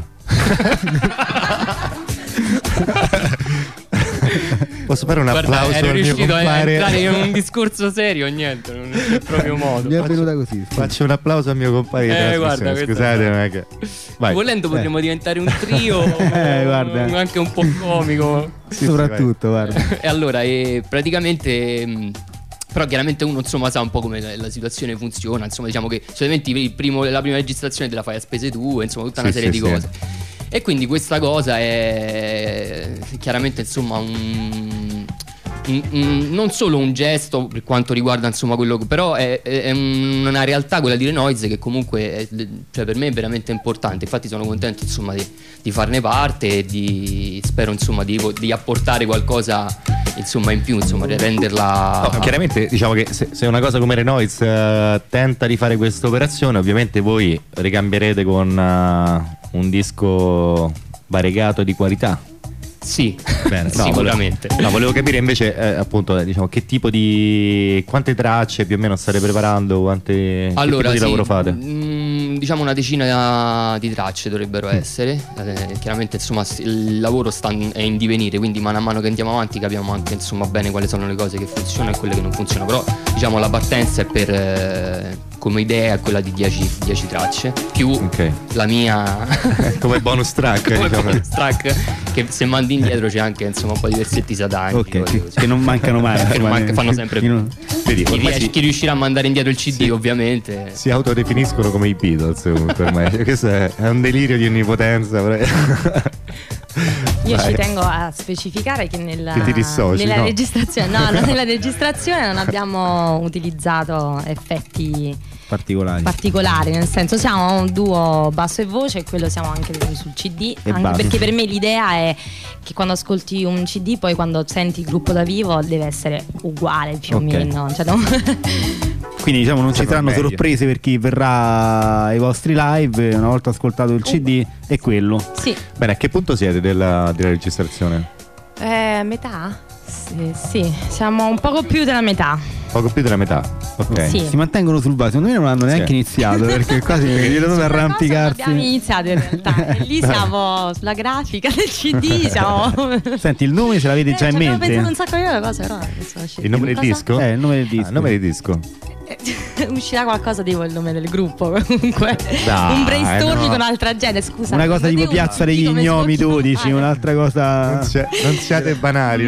posso fare un applauso ero al mio riuscito a compare? entrare in un discorso serio, niente, non c'è proprio modo. mi è venuta così. Faccio un applauso al mio compare di trasmissione. guarda, Scusate, non è che... Vai. Volendo potremmo diventare un trio guarda. anche un po' comico. Soprattutto, guarda. E allora praticamente però chiaramente uno insomma sa un po' come la situazione funziona, insomma diciamo che solitamente la prima registrazione te la fai a spese tue, insomma tutta una serie di cose. E quindi questa cosa è chiaramente insomma non solo un gesto per quanto riguarda insomma quello, però è una realtà quella di Renoise che comunque cioè per me è veramente importante. Infatti sono contento insomma di farne parte e spero insomma di apportare qualcosa insomma in più, insomma di renderla chiaramente diciamo che se una cosa come Renoise tenta di fare questa operazione, ovviamente voi ricambierete con un disco variegato di qualità. Sì, bene, sicuramente. Volevo capire invece appunto diciamo che tipo quante tracce più o meno state preparando, che tipo di lavoro fate? Diciamo una decina di tracce dovrebbero essere. Chiaramente insomma il lavoro è in divenire, quindi mano a mano che andiamo avanti capiamo anche insomma bene quali sono le cose che funzionano e quelle che non funzionano. Però diciamo la partenza è come idea è quella di 10 tracce più la mia come bonus track, come diciamo. bonus track, che se mandi indietro c'è anche insomma un po' di versetti satanici che non mancano mai, fanno sempre Vedi, chi riuscirà a mandare indietro il CD ovviamente si autodefiniscono come i Beatles comunque ormai. Questo è un delirio di onnipotenza. Io ci tengo a specificare che nella registrazione nella registrazione non abbiamo utilizzato effetti particolari, nel senso siamo un duo basso e voce e quello siamo anche sul CD, anche perché per me l'idea è che quando ascolti un CD poi quando senti il gruppo da vivo deve essere uguale più o meno, cioè, quindi diciamo non ci saranno sorprese per chi verrà ai vostri live una volta ascoltato il CD è quello. Sì. Bene, a che punto siete della registrazione? Metà? Sì, siamo un poco più della metà. Poco più della metà, ok. Sì. Si mantengono sul base, secondo me non hanno neanche iniziato perché quasi devono arrampicarsi. Abbiamo iniziato in realtà. E lì siamo sulla grafica del CD. Senti, il nome ce l'avete già in mente? Ho pensato un sacco di cose, però il nome del disco? Il nome del disco. Il nome del disco. Uscirà qualcosa tipo il nome del gruppo comunque. Dai, un brainstorming con altra gente, scusa. Una cosa tipo Piazza degli Gnomi 12, un'altra cosa. Non siate banali,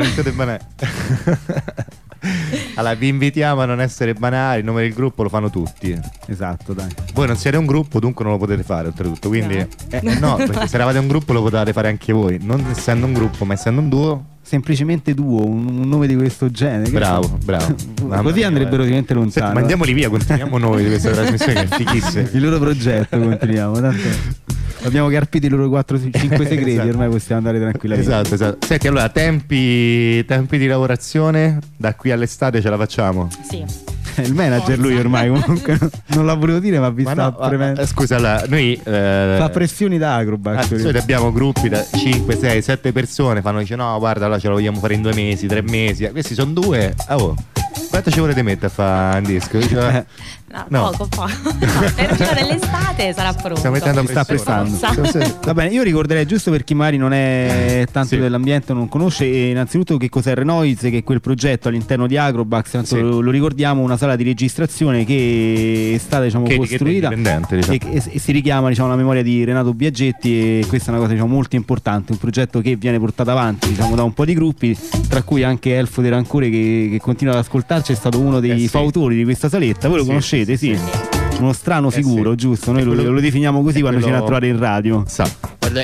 Allora vi invitiamo a non essere banali. Il nome del gruppo lo fanno tutti. Esatto, dai. Voi non siete un gruppo, dunque non lo potete fare oltretutto. Quindi no, perché se eravate un gruppo lo potevate fare anche voi. Non essendo un gruppo ma essendo un duo. Semplicemente duo, un nome di questo genere. Bravo. Così andrebbero veramente lontano. Ma andiamoli via, continuiamo noi di questa trasmissione che è fighissima. Il loro progetto continuiamo. Tanto abbiamo carpito i loro 4-5 segreti, esatto. Ormai possiamo andare tranquillamente. Esatto. Senti, allora tempi di lavorazione da qui all'estate ce la facciamo? Sì. Il manager lui ormai comunque non l'ha voluto dire ma ha visto scusa, allora, noi fa pressioni da Acrobax. Noi abbiamo gruppi da 5, 6, 7 persone, dice no guarda allora ce lo vogliamo fare in 2 mesi, 3 mesi, questi sono 2. Quanto ci volete mettere a fare un disco? No. Poco. Per prima dell'estate sarà pronto. Stiamo mettendo sta prestando. Va bene, io ricorderei giusto per chi magari non è tanto dell'ambiente, non conosce, innanzitutto che cos'è Renoise, che è quel progetto all'interno di Acrobax, tanto lo ricordiamo, una sala di registrazione che è stata costruita e si richiama alla memoria di Renato Biaggetti, e questa è una cosa molto importante, un progetto che viene portato avanti da un po' di gruppi, tra cui anche Elfo De Rancore che continua ad ascoltarci, è stato uno dei fautori di questa saletta. Voi lo conoscete? Sì. Uno strano figuro, giusto? Noi lo definiamo così quando ci viene a trovare in radio. Guarda,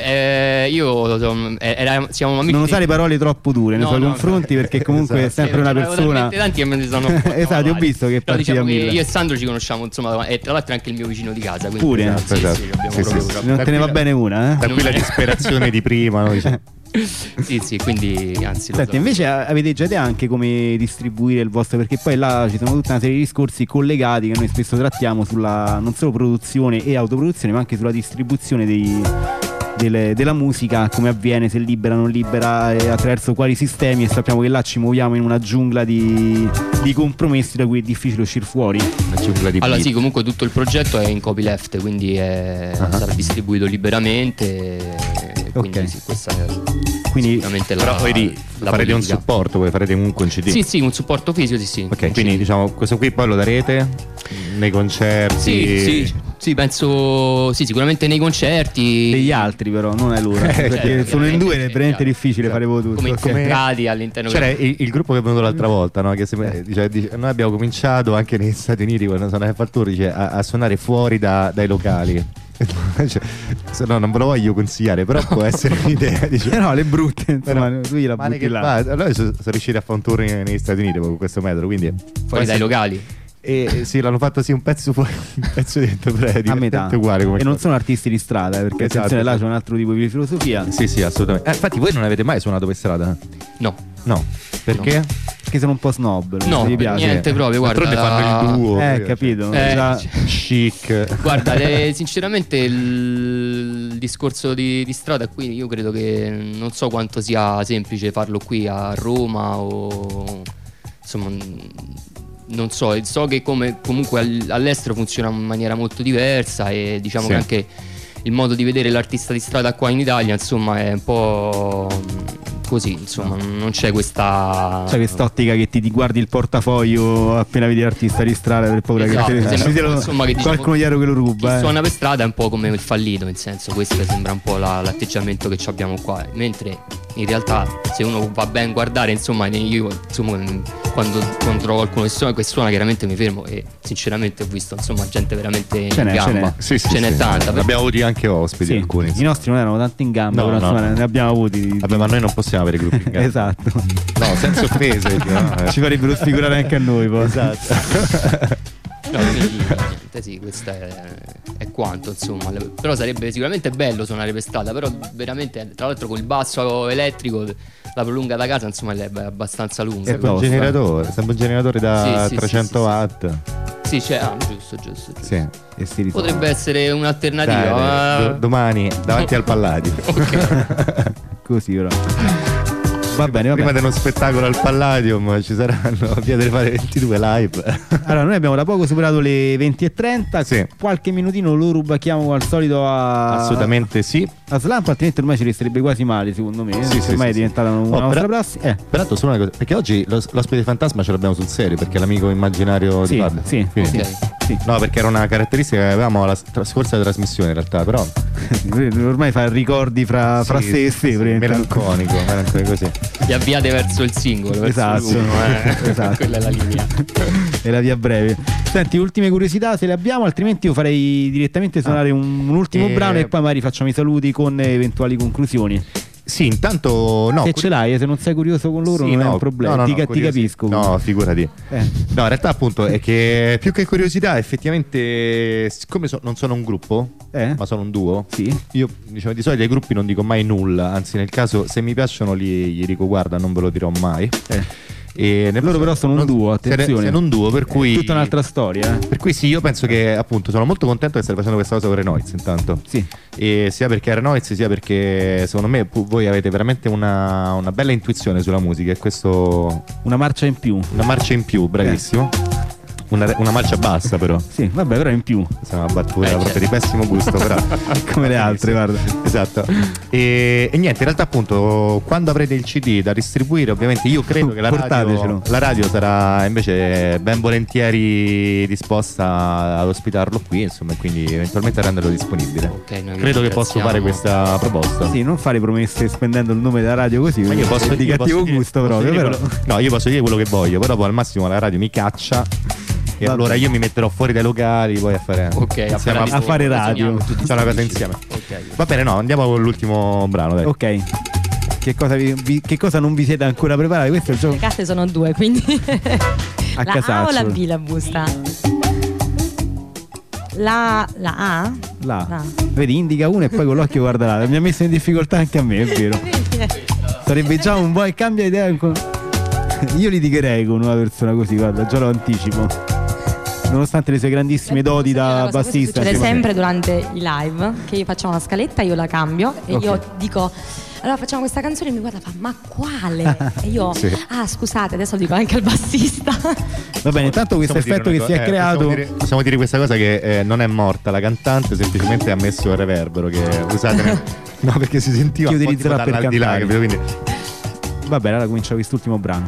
siamo amici. Non usare parole troppo dure nei suoi confronti, perché comunque è sempre una persona. Tanti che me ne sono esatto, ho visto che diciamo che io e Sandro ci conosciamo, insomma, e tra l'altro è anche il mio vicino di casa. Pure? Non te ne va bene una? Da qui la disperazione di prima, no? Sì, quindi anzi. Senti, invece avete già idea anche come distribuire il vostro, perché poi là ci sono tutta una serie di discorsi collegati che noi spesso trattiamo sulla non solo produzione e autoproduzione, ma anche sulla distribuzione della musica, come avviene, se libera, non libera, attraverso quali sistemi, e sappiamo che là ci muoviamo in una giungla di compromessi da cui è difficile uscire fuori. Allora sì, comunque tutto il progetto è in copyleft, quindi sarà distribuito liberamente, quindi sì, questa è sicuramente però poi farete un supporto, poi farete comunque un CD. Sì, un supporto fisico, sì. Ok, quindi diciamo questo qui poi lo darete nei concerti? Sì, penso sicuramente nei concerti degli altri, però non è loro, perché sono in due ed è veramente difficile fare tutto. Come infiltrati all'interno. C'era il gruppo che è venuto l'altra volta, no? Che dice, noi abbiamo cominciato anche negli Stati Uniti quando sono a tour, a suonare fuori dai locali. No, non ve lo voglio consigliare, però può essere un'idea. No, le brutte, insomma, tu la butti là. Allora sono riusciti a fare un tour negli Stati Uniti con questo metodo, quindi fuori dai locali. E sì, l'hanno fatto un pezzo fuori, un pezzo dentro, a metà uguale come e non sono artisti di strada, perché attenzione, là c'è un altro tipo di filosofia. Sì, assolutamente. Infatti voi non avete mai suonato per strada? No. Perché? No. Perché sono un po' snob. No, mi piace. Niente proprio, guarda. Fanno il duo. Capito. Chic. Guarda, sinceramente il discorso di strada qui, io credo che non so quanto sia semplice farlo qui a Roma o insomma, non so che comunque all'estero funziona in maniera molto diversa, e diciamo che anche il modo di vedere l'artista di strada qua in Italia, insomma, è un po' così, insomma, non c'è questa quest'ottica che ti guardi il portafoglio appena vedi l'artista di strada per paura insomma, che qualcuno dietro che lo ruba. Chi suona per strada è un po' come il fallito, nel senso, questo sembra un po' l'atteggiamento che abbiamo qua, mentre in realtà se uno va ben guardare, insomma, io insomma quando trovo qualcuno che suona chiaramente mi fermo, e sinceramente ho visto insomma gente veramente in gamba. Ce n'è tanta. Abbiamo avuti anche ospiti, alcuni. I nostri non erano tanto in gamba, però insomma ne abbiamo avuti. Vabbè, ma noi non possiamo avere gruppi in gamba. Esatto. No, senza offese. Ci farebbero sfigurare anche a noi poi. Esatto. No, quindi niente, sì, questo è quanto, insomma. Però sarebbe sicuramente bello suonare per strada, però veramente, tra l'altro col basso elettrico, la prolunga da casa, insomma, è abbastanza lunga. Sembra un generatore da 300 watt. Sì, c'è, giusto. Sì. E potrebbe essere un'alternativa. Domani davanti al Palladio. Ok. Così però. Va bene. Prima dello spettacolo al Palladium ci saranno via delle Fare 22 live. Allora, noi abbiamo da poco superato le 20:30. Sì. Qualche minutino lo rubachiamo al solito assolutamente sì. A Slump, altrimenti ormai ci resterebbe quasi male, secondo me. Ormai è diventata una nostra prassi. Peraltro solo una cosa, perché oggi l'ospite fantasma ce l'abbiamo sul serio, perché è l'amico immaginario di Fabio. Sì. No, perché era una caratteristica che avevamo alla scorsa trasmissione, in realtà, però ormai fa ricordi fra sé e sé, melanconico così. Vi avviate verso il singolo, esatto. Esatto. Quella è la linea. È la via breve. Senti, ultime curiosità se le abbiamo, altrimenti io farei direttamente suonare un ultimo brano e poi magari facciamo i saluti con eventuali conclusioni. Sì, intanto no. Se ce l'hai, se non sei curioso con loro non è un problema. Ti capisco. No, figurati. No, in realtà appunto è che più che curiosità, effettivamente, siccome non sono un gruppo, ma sono un duo. Sì. Io diciamo di solito ai gruppi non dico mai nulla, anzi nel caso se mi piacciono gli dico guarda, non ve lo dirò mai. E loro però sono un duo, attenzione. Sono un duo, per cui è tutta un'altra storia. Per cui sì, io penso che appunto sono molto contento di stare facendo questa cosa con Renoiz intanto. Sì. E sia perché è Renoiz, sia perché secondo me voi avete veramente una bella intuizione sulla musica, e questo una marcia in più, bravissimo. Una marcia bassa però. Sì, vabbè, però in più. È una battuta proprio di pessimo gusto, però come le altre, guarda. Esatto. E niente, in realtà appunto quando avrete il CD da distribuire, ovviamente io credo che la radio sarà invece ben volentieri disposta ad ospitarlo qui, insomma, e quindi eventualmente renderlo disponibile. Credo che posso fare questa proposta. Sì, non fare promesse spendendo il nome della radio così. Ma io posso di cattivo gusto proprio, però. No, io posso dire quello che voglio, però poi al massimo la radio mi caccia. E allora io mi metterò fuori dai locali poi a fare a fare radio. Facciamo una cosa insieme. Va bene, no, andiamo con l'ultimo brano, dai. Ok. Che cosa non vi siete ancora preparati? Questo è il gioco. Le carte sono due, quindi a la casaccio. A o la B la busta? La A? La. Vedi, indica uno e poi con l'occhio guarda l'altro. Mi ha messo in difficoltà anche a me, è vero. Sarebbe già un po' e cambia idea. Io litigherei con una persona così, guarda, già lo anticipo. nonostante le sue grandissime doti da bassista. Succede sempre durante i live che io faccio una scaletta, io la cambio e io dico allora facciamo questa canzone e mi guarda e fa ma quale? E io scusate, adesso dico anche al bassista. Va bene, intanto questo effetto che si è creato possiamo dire questa cosa che non è morta la cantante, semplicemente ha messo il reverbero che usate no, perché si sentiva che un po' utilizzerà tipo per dall'aldilà, cantare. quindi... Va bene, allora cominciamo quest'ultimo brano.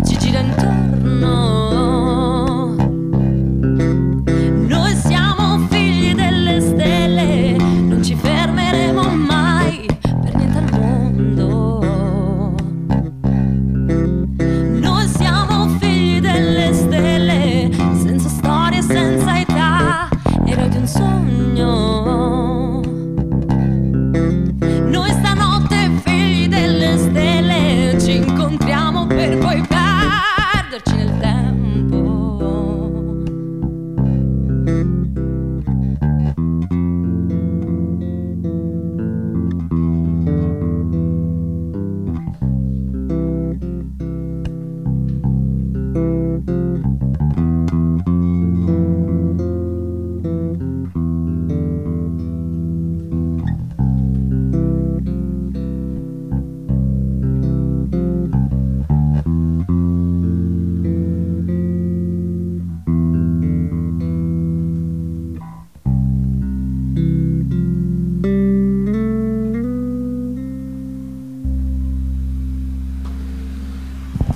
Noi siamo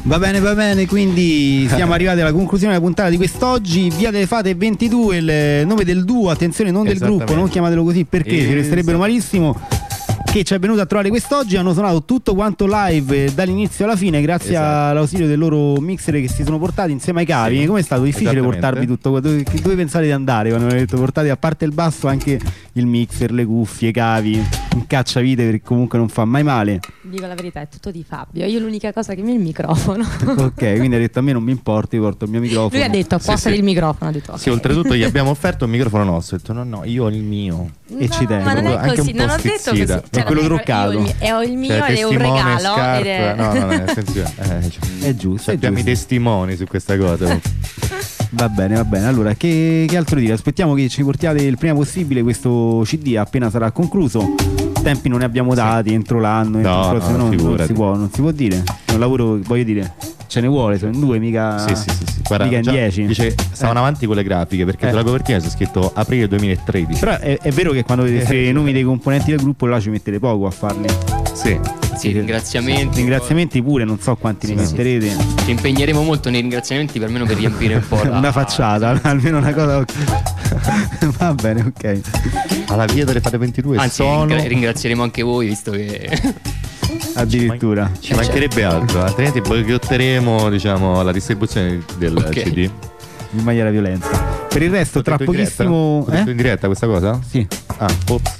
Va bene, quindi siamo arrivati alla conclusione della puntata di quest'oggi. Via delle Fate 22, il nome del duo, attenzione, non del gruppo, non chiamatelo così perché ci resterebbero malissimo, che ci è venuto a trovare quest'oggi. Hanno suonato tutto quanto live dall'inizio alla fine grazie all'ausilio del loro mixer che si sono portati insieme ai cavi. Com'è stato difficile portarvi tutto? Dove pensate di andare quando mi avete detto portate a parte il basso anche il mixer, le cuffie, i cavi, un cacciavite perché comunque non fa mai male? Dico la verità, è tutto di Fabio. Io l'unica cosa che mi è il microfono. Ok, quindi ha detto a me non mi importa, io porto il mio microfono. Lui ha detto apposta il microfono, ha detto okay. Sì, oltretutto gli abbiamo offerto un microfono nostro, ha detto no, io ho il mio. E ci tengo. Ma non è anche così, un po' non ho detto così. È quello truccato. Ho il mio ed è un regalo. Scarpe, ed è... No, nel senso, è giusto. Abbiamo i testimoni su questa cosa. Va bene. Allora, che altro dire? Aspettiamo che ci portiate il prima possibile questo CD appena sarà concluso. Tempi non ne abbiamo dati entro l'anno, non si può dire. È un lavoro, voglio dire, ce ne vuole, sono in 2, mica sì. Guarda, mica in 10. Dice stavano avanti con le grafiche perché sulla copertina c'è scritto aprile 2013. Però è vero che quando vedete i nomi dei componenti del gruppo là ci mettete poco a farli. Sì, ringraziamenti pure, non so quanti ne metterete. Ci impegneremo molto nei ringraziamenti, per almeno per riempire un po' una facciata, almeno una cosa. Va bene, ok. Alla Via delle Fate 22 anzi ringrazieremo anche voi, visto che addirittura ci mancherebbe altro, altrimenti boicotteremo, diciamo, la distribuzione del CD in maniera violenta. Per il resto tra pochissimo in diretta questa cosa? Sì. Ops.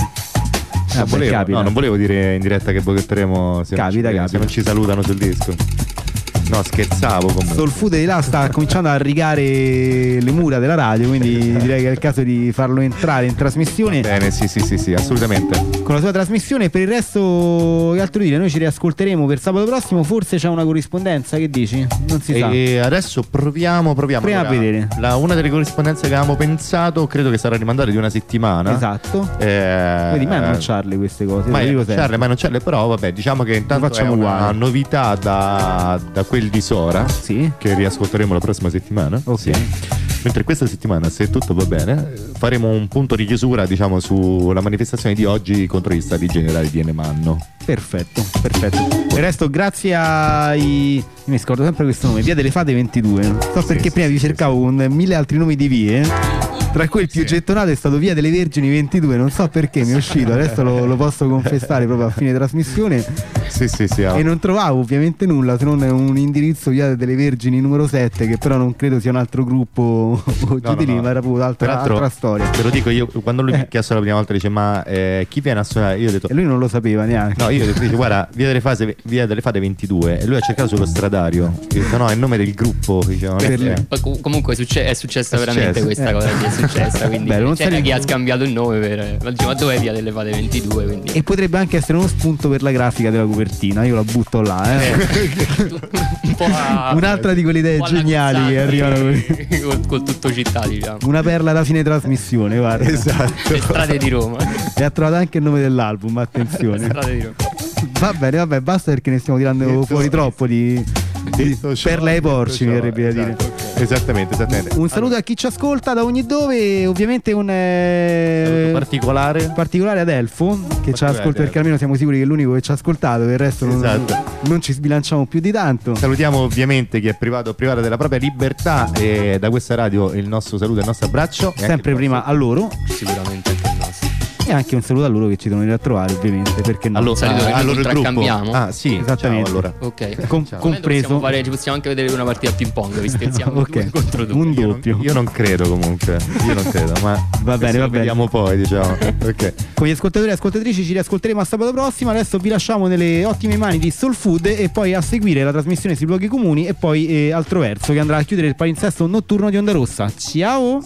Non volevo dire in diretta che boicotteremo se non ci salutano sul disco. No, scherzavo comunque. Soul Food di là sta cominciando a rigare le mura della radio, quindi direi che è il caso di farlo entrare in trasmissione. Bene, sì, assolutamente. Con la sua trasmissione. Per il resto, che altro dire? Noi ci riascolteremo per sabato prossimo, forse c'è una corrispondenza, che dici? Non si sa. E adesso proviamo prima a vedere. Una delle corrispondenze che avevamo pensato, credo che sarà rimandata di una settimana. Esatto. Quindi mai annunciarle queste cose. Mai annunciarle, però vabbè, diciamo che intanto è una novità da quel di Sora, che riascolteremo la prossima settimana. Mentre questa settimana, se tutto va bene, faremo un punto di chiusura, diciamo, sulla manifestazione di oggi contro gli stati generali di Enemanno. Perfetto. Il resto grazie ai... Io mi scordo sempre questo nome, Via delle Fate 22. Non so perché prima vi cercavo con 1000 altri nomi di vie. Tra cui il più gettonato è stato Via delle Vergini 22. Non so perché mi è uscito, adesso lo posso confessare proprio a fine trasmissione. Sì. E non trovavo ovviamente nulla se non un indirizzo Via delle Vergini numero 7, che però non credo sia un altro gruppo giù di lì, ma era proprio altra storia. Te lo dico, io quando lui mi ha chiesto la prima volta, dice ma chi viene a suonare? Io ho detto, e lui non lo sapeva neanche. No, io ho detto, dice, guarda, Via delle Fate 22, e lui ha cercato sullo stradario. Io ho detto no, è il nome del gruppo, diciamo. Comunque è successa veramente questa cosa che è successa, quindi non c'era chi ha scambiato il nome per... Ma dov'è Via delle Fate 22? Quindi... E potrebbe anche essere uno spunto per la grafica della copertina, io la butto là, un po' un'altra di quelle idee geniali che arrivano con tutto città, diciamo. Una perla da fine trasmissione, guarda. Esatto. Le strade di Roma. E ha trovato anche il nome dell'album, attenzione. Strade di Roma. Vabbè, basta perché ne stiamo tirando fuori troppo perla ai porci, mi verrebbe da dire. Esattamente. Un saluto a chi ci ascolta da ogni dove, ovviamente un saluto particolare ad Elfo che ci ascolta, perché almeno siamo sicuri che è l'unico che ci ha ascoltato, per il resto non ci sbilanciamo più di tanto. Salutiamo ovviamente chi è privato della propria libertà, e da questa radio il nostro saluto e il nostro abbraccio. Sempre prima a loro, sicuramente anche il nostro. E anche un saluto a loro che ci devono venire a trovare, ovviamente, perché no? Allora il gruppo. Sì, esattamente. Ciao, allora. Ok. Compreso. Ci possiamo anche vedere una partita a ping pong, vi scherziamo. Ok. Contro due. Un doppio. Io non credo comunque. Ma va bene. Vediamo poi, diciamo. Ok. Con gli ascoltatori e ascoltatrici ci riascolteremo a sabato prossimo. Adesso vi lasciamo nelle ottime mani di Soul Food, e poi a seguire la trasmissione sui luoghi comuni, e poi Altro Verso, che andrà a chiudere il palinsesto notturno di Onda Rossa. Ciao.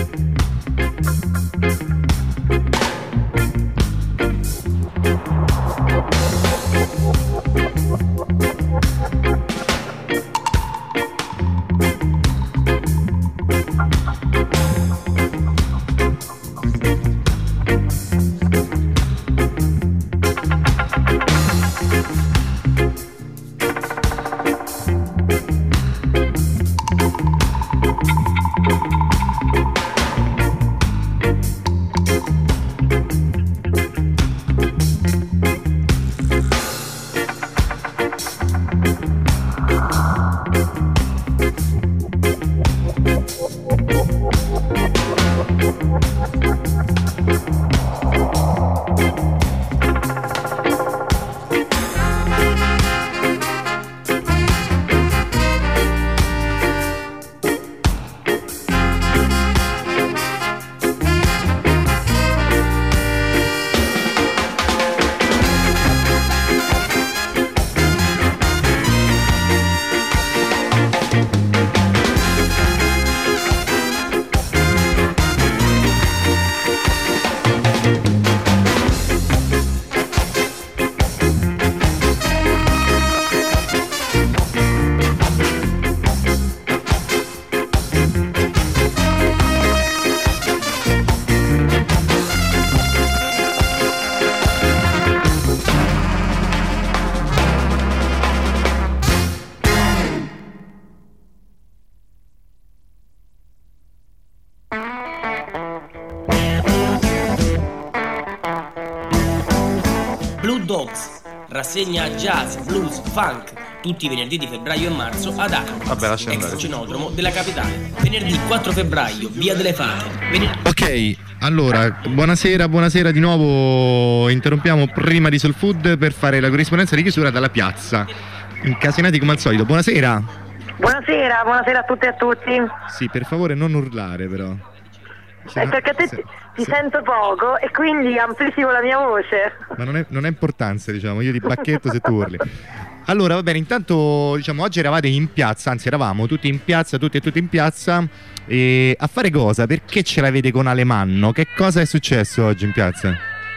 Dogs, rassegna jazz, blues, funk, tutti i venerdì di febbraio e marzo ad Acro, ex cenodromo della capitale. Venerdì 4 febbraio, via delle Fate. Ok, allora, buonasera di nuovo. Interrompiamo prima di Soul Food per fare la corrispondenza di chiusura dalla piazza. Incasinati come al solito. Buonasera. Buonasera a tutte e a tutti. Sì, per favore non urlare però. Perché ti sento poco e quindi amplifico la mia voce. Ma non è importanza, diciamo, io ti bacchetto se tu urli. Allora, va bene, intanto diciamo oggi eravate in piazza, anzi eravamo tutti in piazza, tutti e tutti in piazza, e a fare cosa? Perché ce l'avete con Alemanno? Che cosa è successo oggi in piazza?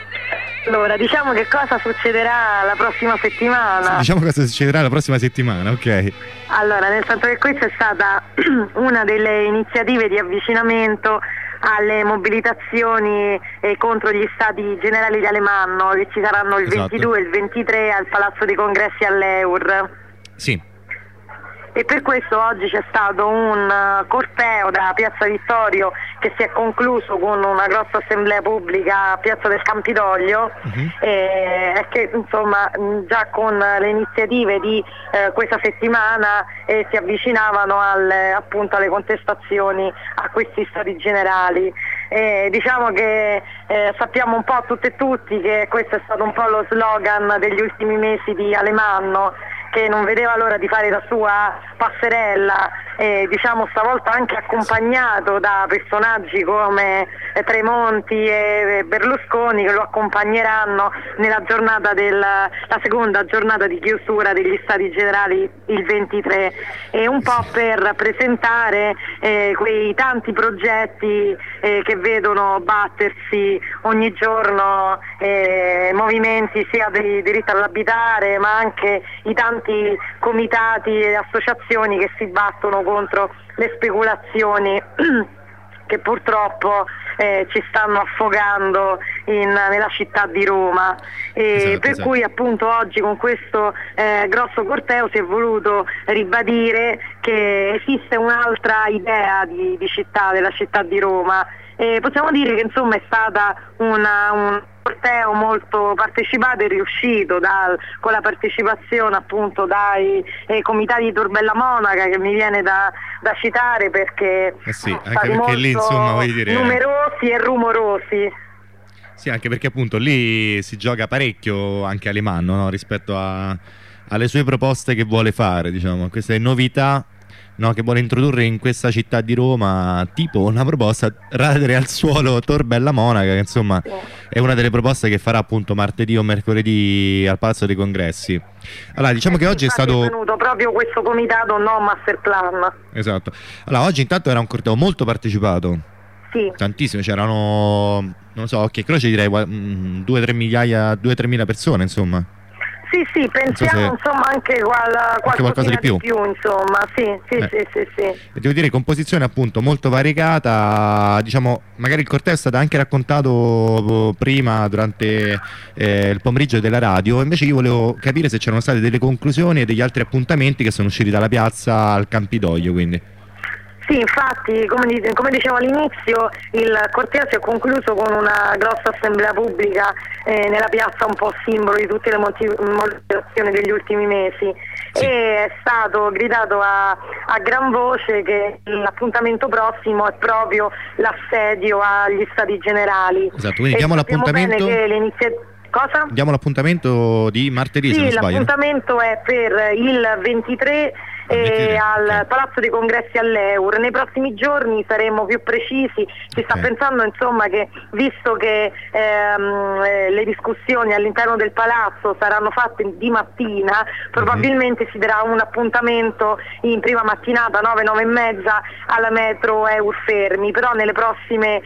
Allora, diciamo che cosa succederà la prossima settimana. Diciamo cosa succederà la prossima settimana, ok. Allora, nel senso che questa è stata una delle iniziative di avvicinamento alle mobilitazioni contro gli stati generali di Alemanno che ci saranno il 22 e il 23 al Palazzo dei Congressi all'Eur. Sì. E per questo oggi c'è stato un corteo da Piazza Vittorio che si è concluso con una grossa assemblea pubblica a Piazza del Campidoglio, e che insomma già con le iniziative di questa settimana si avvicinavano appunto alle contestazioni a questi stati generali. Diciamo che sappiamo un po' tutte e tutti che questo è stato un po' lo slogan degli ultimi mesi di Alemanno, che non vedeva l'ora di fare la sua passerella, diciamo stavolta anche accompagnato da personaggi come Tremonti e Berlusconi che lo accompagneranno nella giornata la seconda giornata di chiusura degli Stati Generali il 23, e un po' per presentare quei tanti progetti che vedono battersi ogni giorno movimenti sia di diritto all'abitare, ma anche i tanti comitati e associazioni che si battono contro le speculazioni che purtroppo ci stanno affogando nella città di Roma, per cui appunto oggi con questo grosso corteo si è voluto ribadire che esiste un'altra idea di città, della città di Roma. Possiamo dire che insomma è stata un corteo molto partecipato e riuscito con la partecipazione appunto dai comitati di Torbella Monaca, che mi viene da citare perché sì, anche perché lì insomma voglio dire numerosi e rumorosi. Sì, anche perché appunto lì si gioca parecchio anche Alemanno, no? Rispetto alle sue proposte che vuole fare, diciamo, queste novità, no, che vuole introdurre in questa città di Roma, tipo una proposta radere al suolo Torbella Monaca, che insomma è una delle proposte che farà appunto martedì o mercoledì al Palazzo dei Congressi. Allora, diciamo che oggi è stato venuto proprio questo comitato no master plan. Esatto. Allora, oggi intanto era un corteo molto partecipato. sì. Tantissime, c'erano, non lo so, occhio e croce direi 2-3 mila persone, insomma. Sì, pensiamo insomma anche qualcosa di più, insomma, sì. E devo dire, composizione appunto molto variegata, diciamo, magari il corteo è stato anche raccontato prima durante il pomeriggio della radio, invece io volevo capire se c'erano state delle conclusioni e degli altri appuntamenti che sono usciti dalla piazza al Campidoglio, quindi. Sì, infatti, come dicevo all'inizio, il corteo si è concluso con una grossa assemblea pubblica nella piazza, un po' simbolo di tutte le motivazioni degli ultimi mesi, sì. E è stato gridato a gran voce che l'appuntamento prossimo è proprio l'assedio agli Stati Generali. Esatto, quindi diamo l'appuntamento. Cosa? Diamo l'appuntamento di martedì, se non sbaglio. Sì, l'appuntamento è per il 23 al Palazzo dei Congressi all'Eur. Nei prossimi giorni saremo più precisi. Si sta pensando insomma che, visto che le discussioni all'interno del palazzo saranno fatte di mattina, probabilmente si darà un appuntamento in prima mattinata 9 e mezza alla metro Eur Fermi, però nei prossimi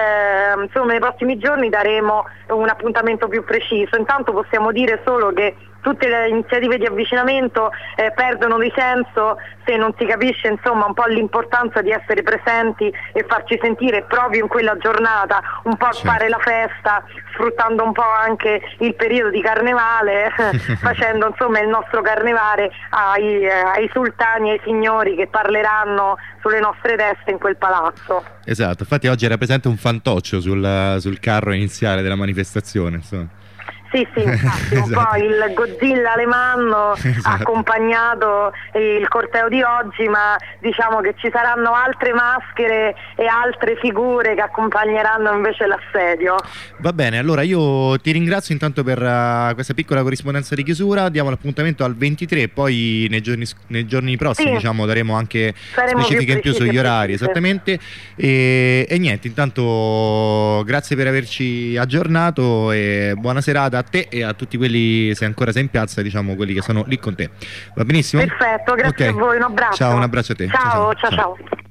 giorni daremo un appuntamento più preciso. Intanto possiamo dire solo che tutte le iniziative di avvicinamento perdono di senso se non si capisce insomma un po' l'importanza di essere presenti e farci sentire proprio in quella giornata, un po' fare la festa, sfruttando un po' anche il periodo di carnevale, facendo insomma il nostro carnevale ai sultani e ai signori che parleranno sulle nostre teste in quel palazzo. Esatto, infatti oggi era presente un fantoccio sul carro iniziale della manifestazione, insomma. Sì, infatti, un po' il Godzilla alemanno ha accompagnato il corteo di oggi, ma diciamo che ci saranno altre maschere e altre figure che accompagneranno invece l'assedio. Va bene, allora io ti ringrazio intanto per questa piccola corrispondenza di chiusura. Diamo l'appuntamento al 23, poi nei giorni prossimi diciamo daremo anche specifiche in più sugli orari, esattamente. E niente, intanto grazie per averci aggiornato e buona serata a te e a tutti quelli, se ancora sei in piazza, diciamo quelli che sono lì con te. Va benissimo? Perfetto, grazie a voi, un abbraccio. Ciao, un abbraccio a te. Ciao.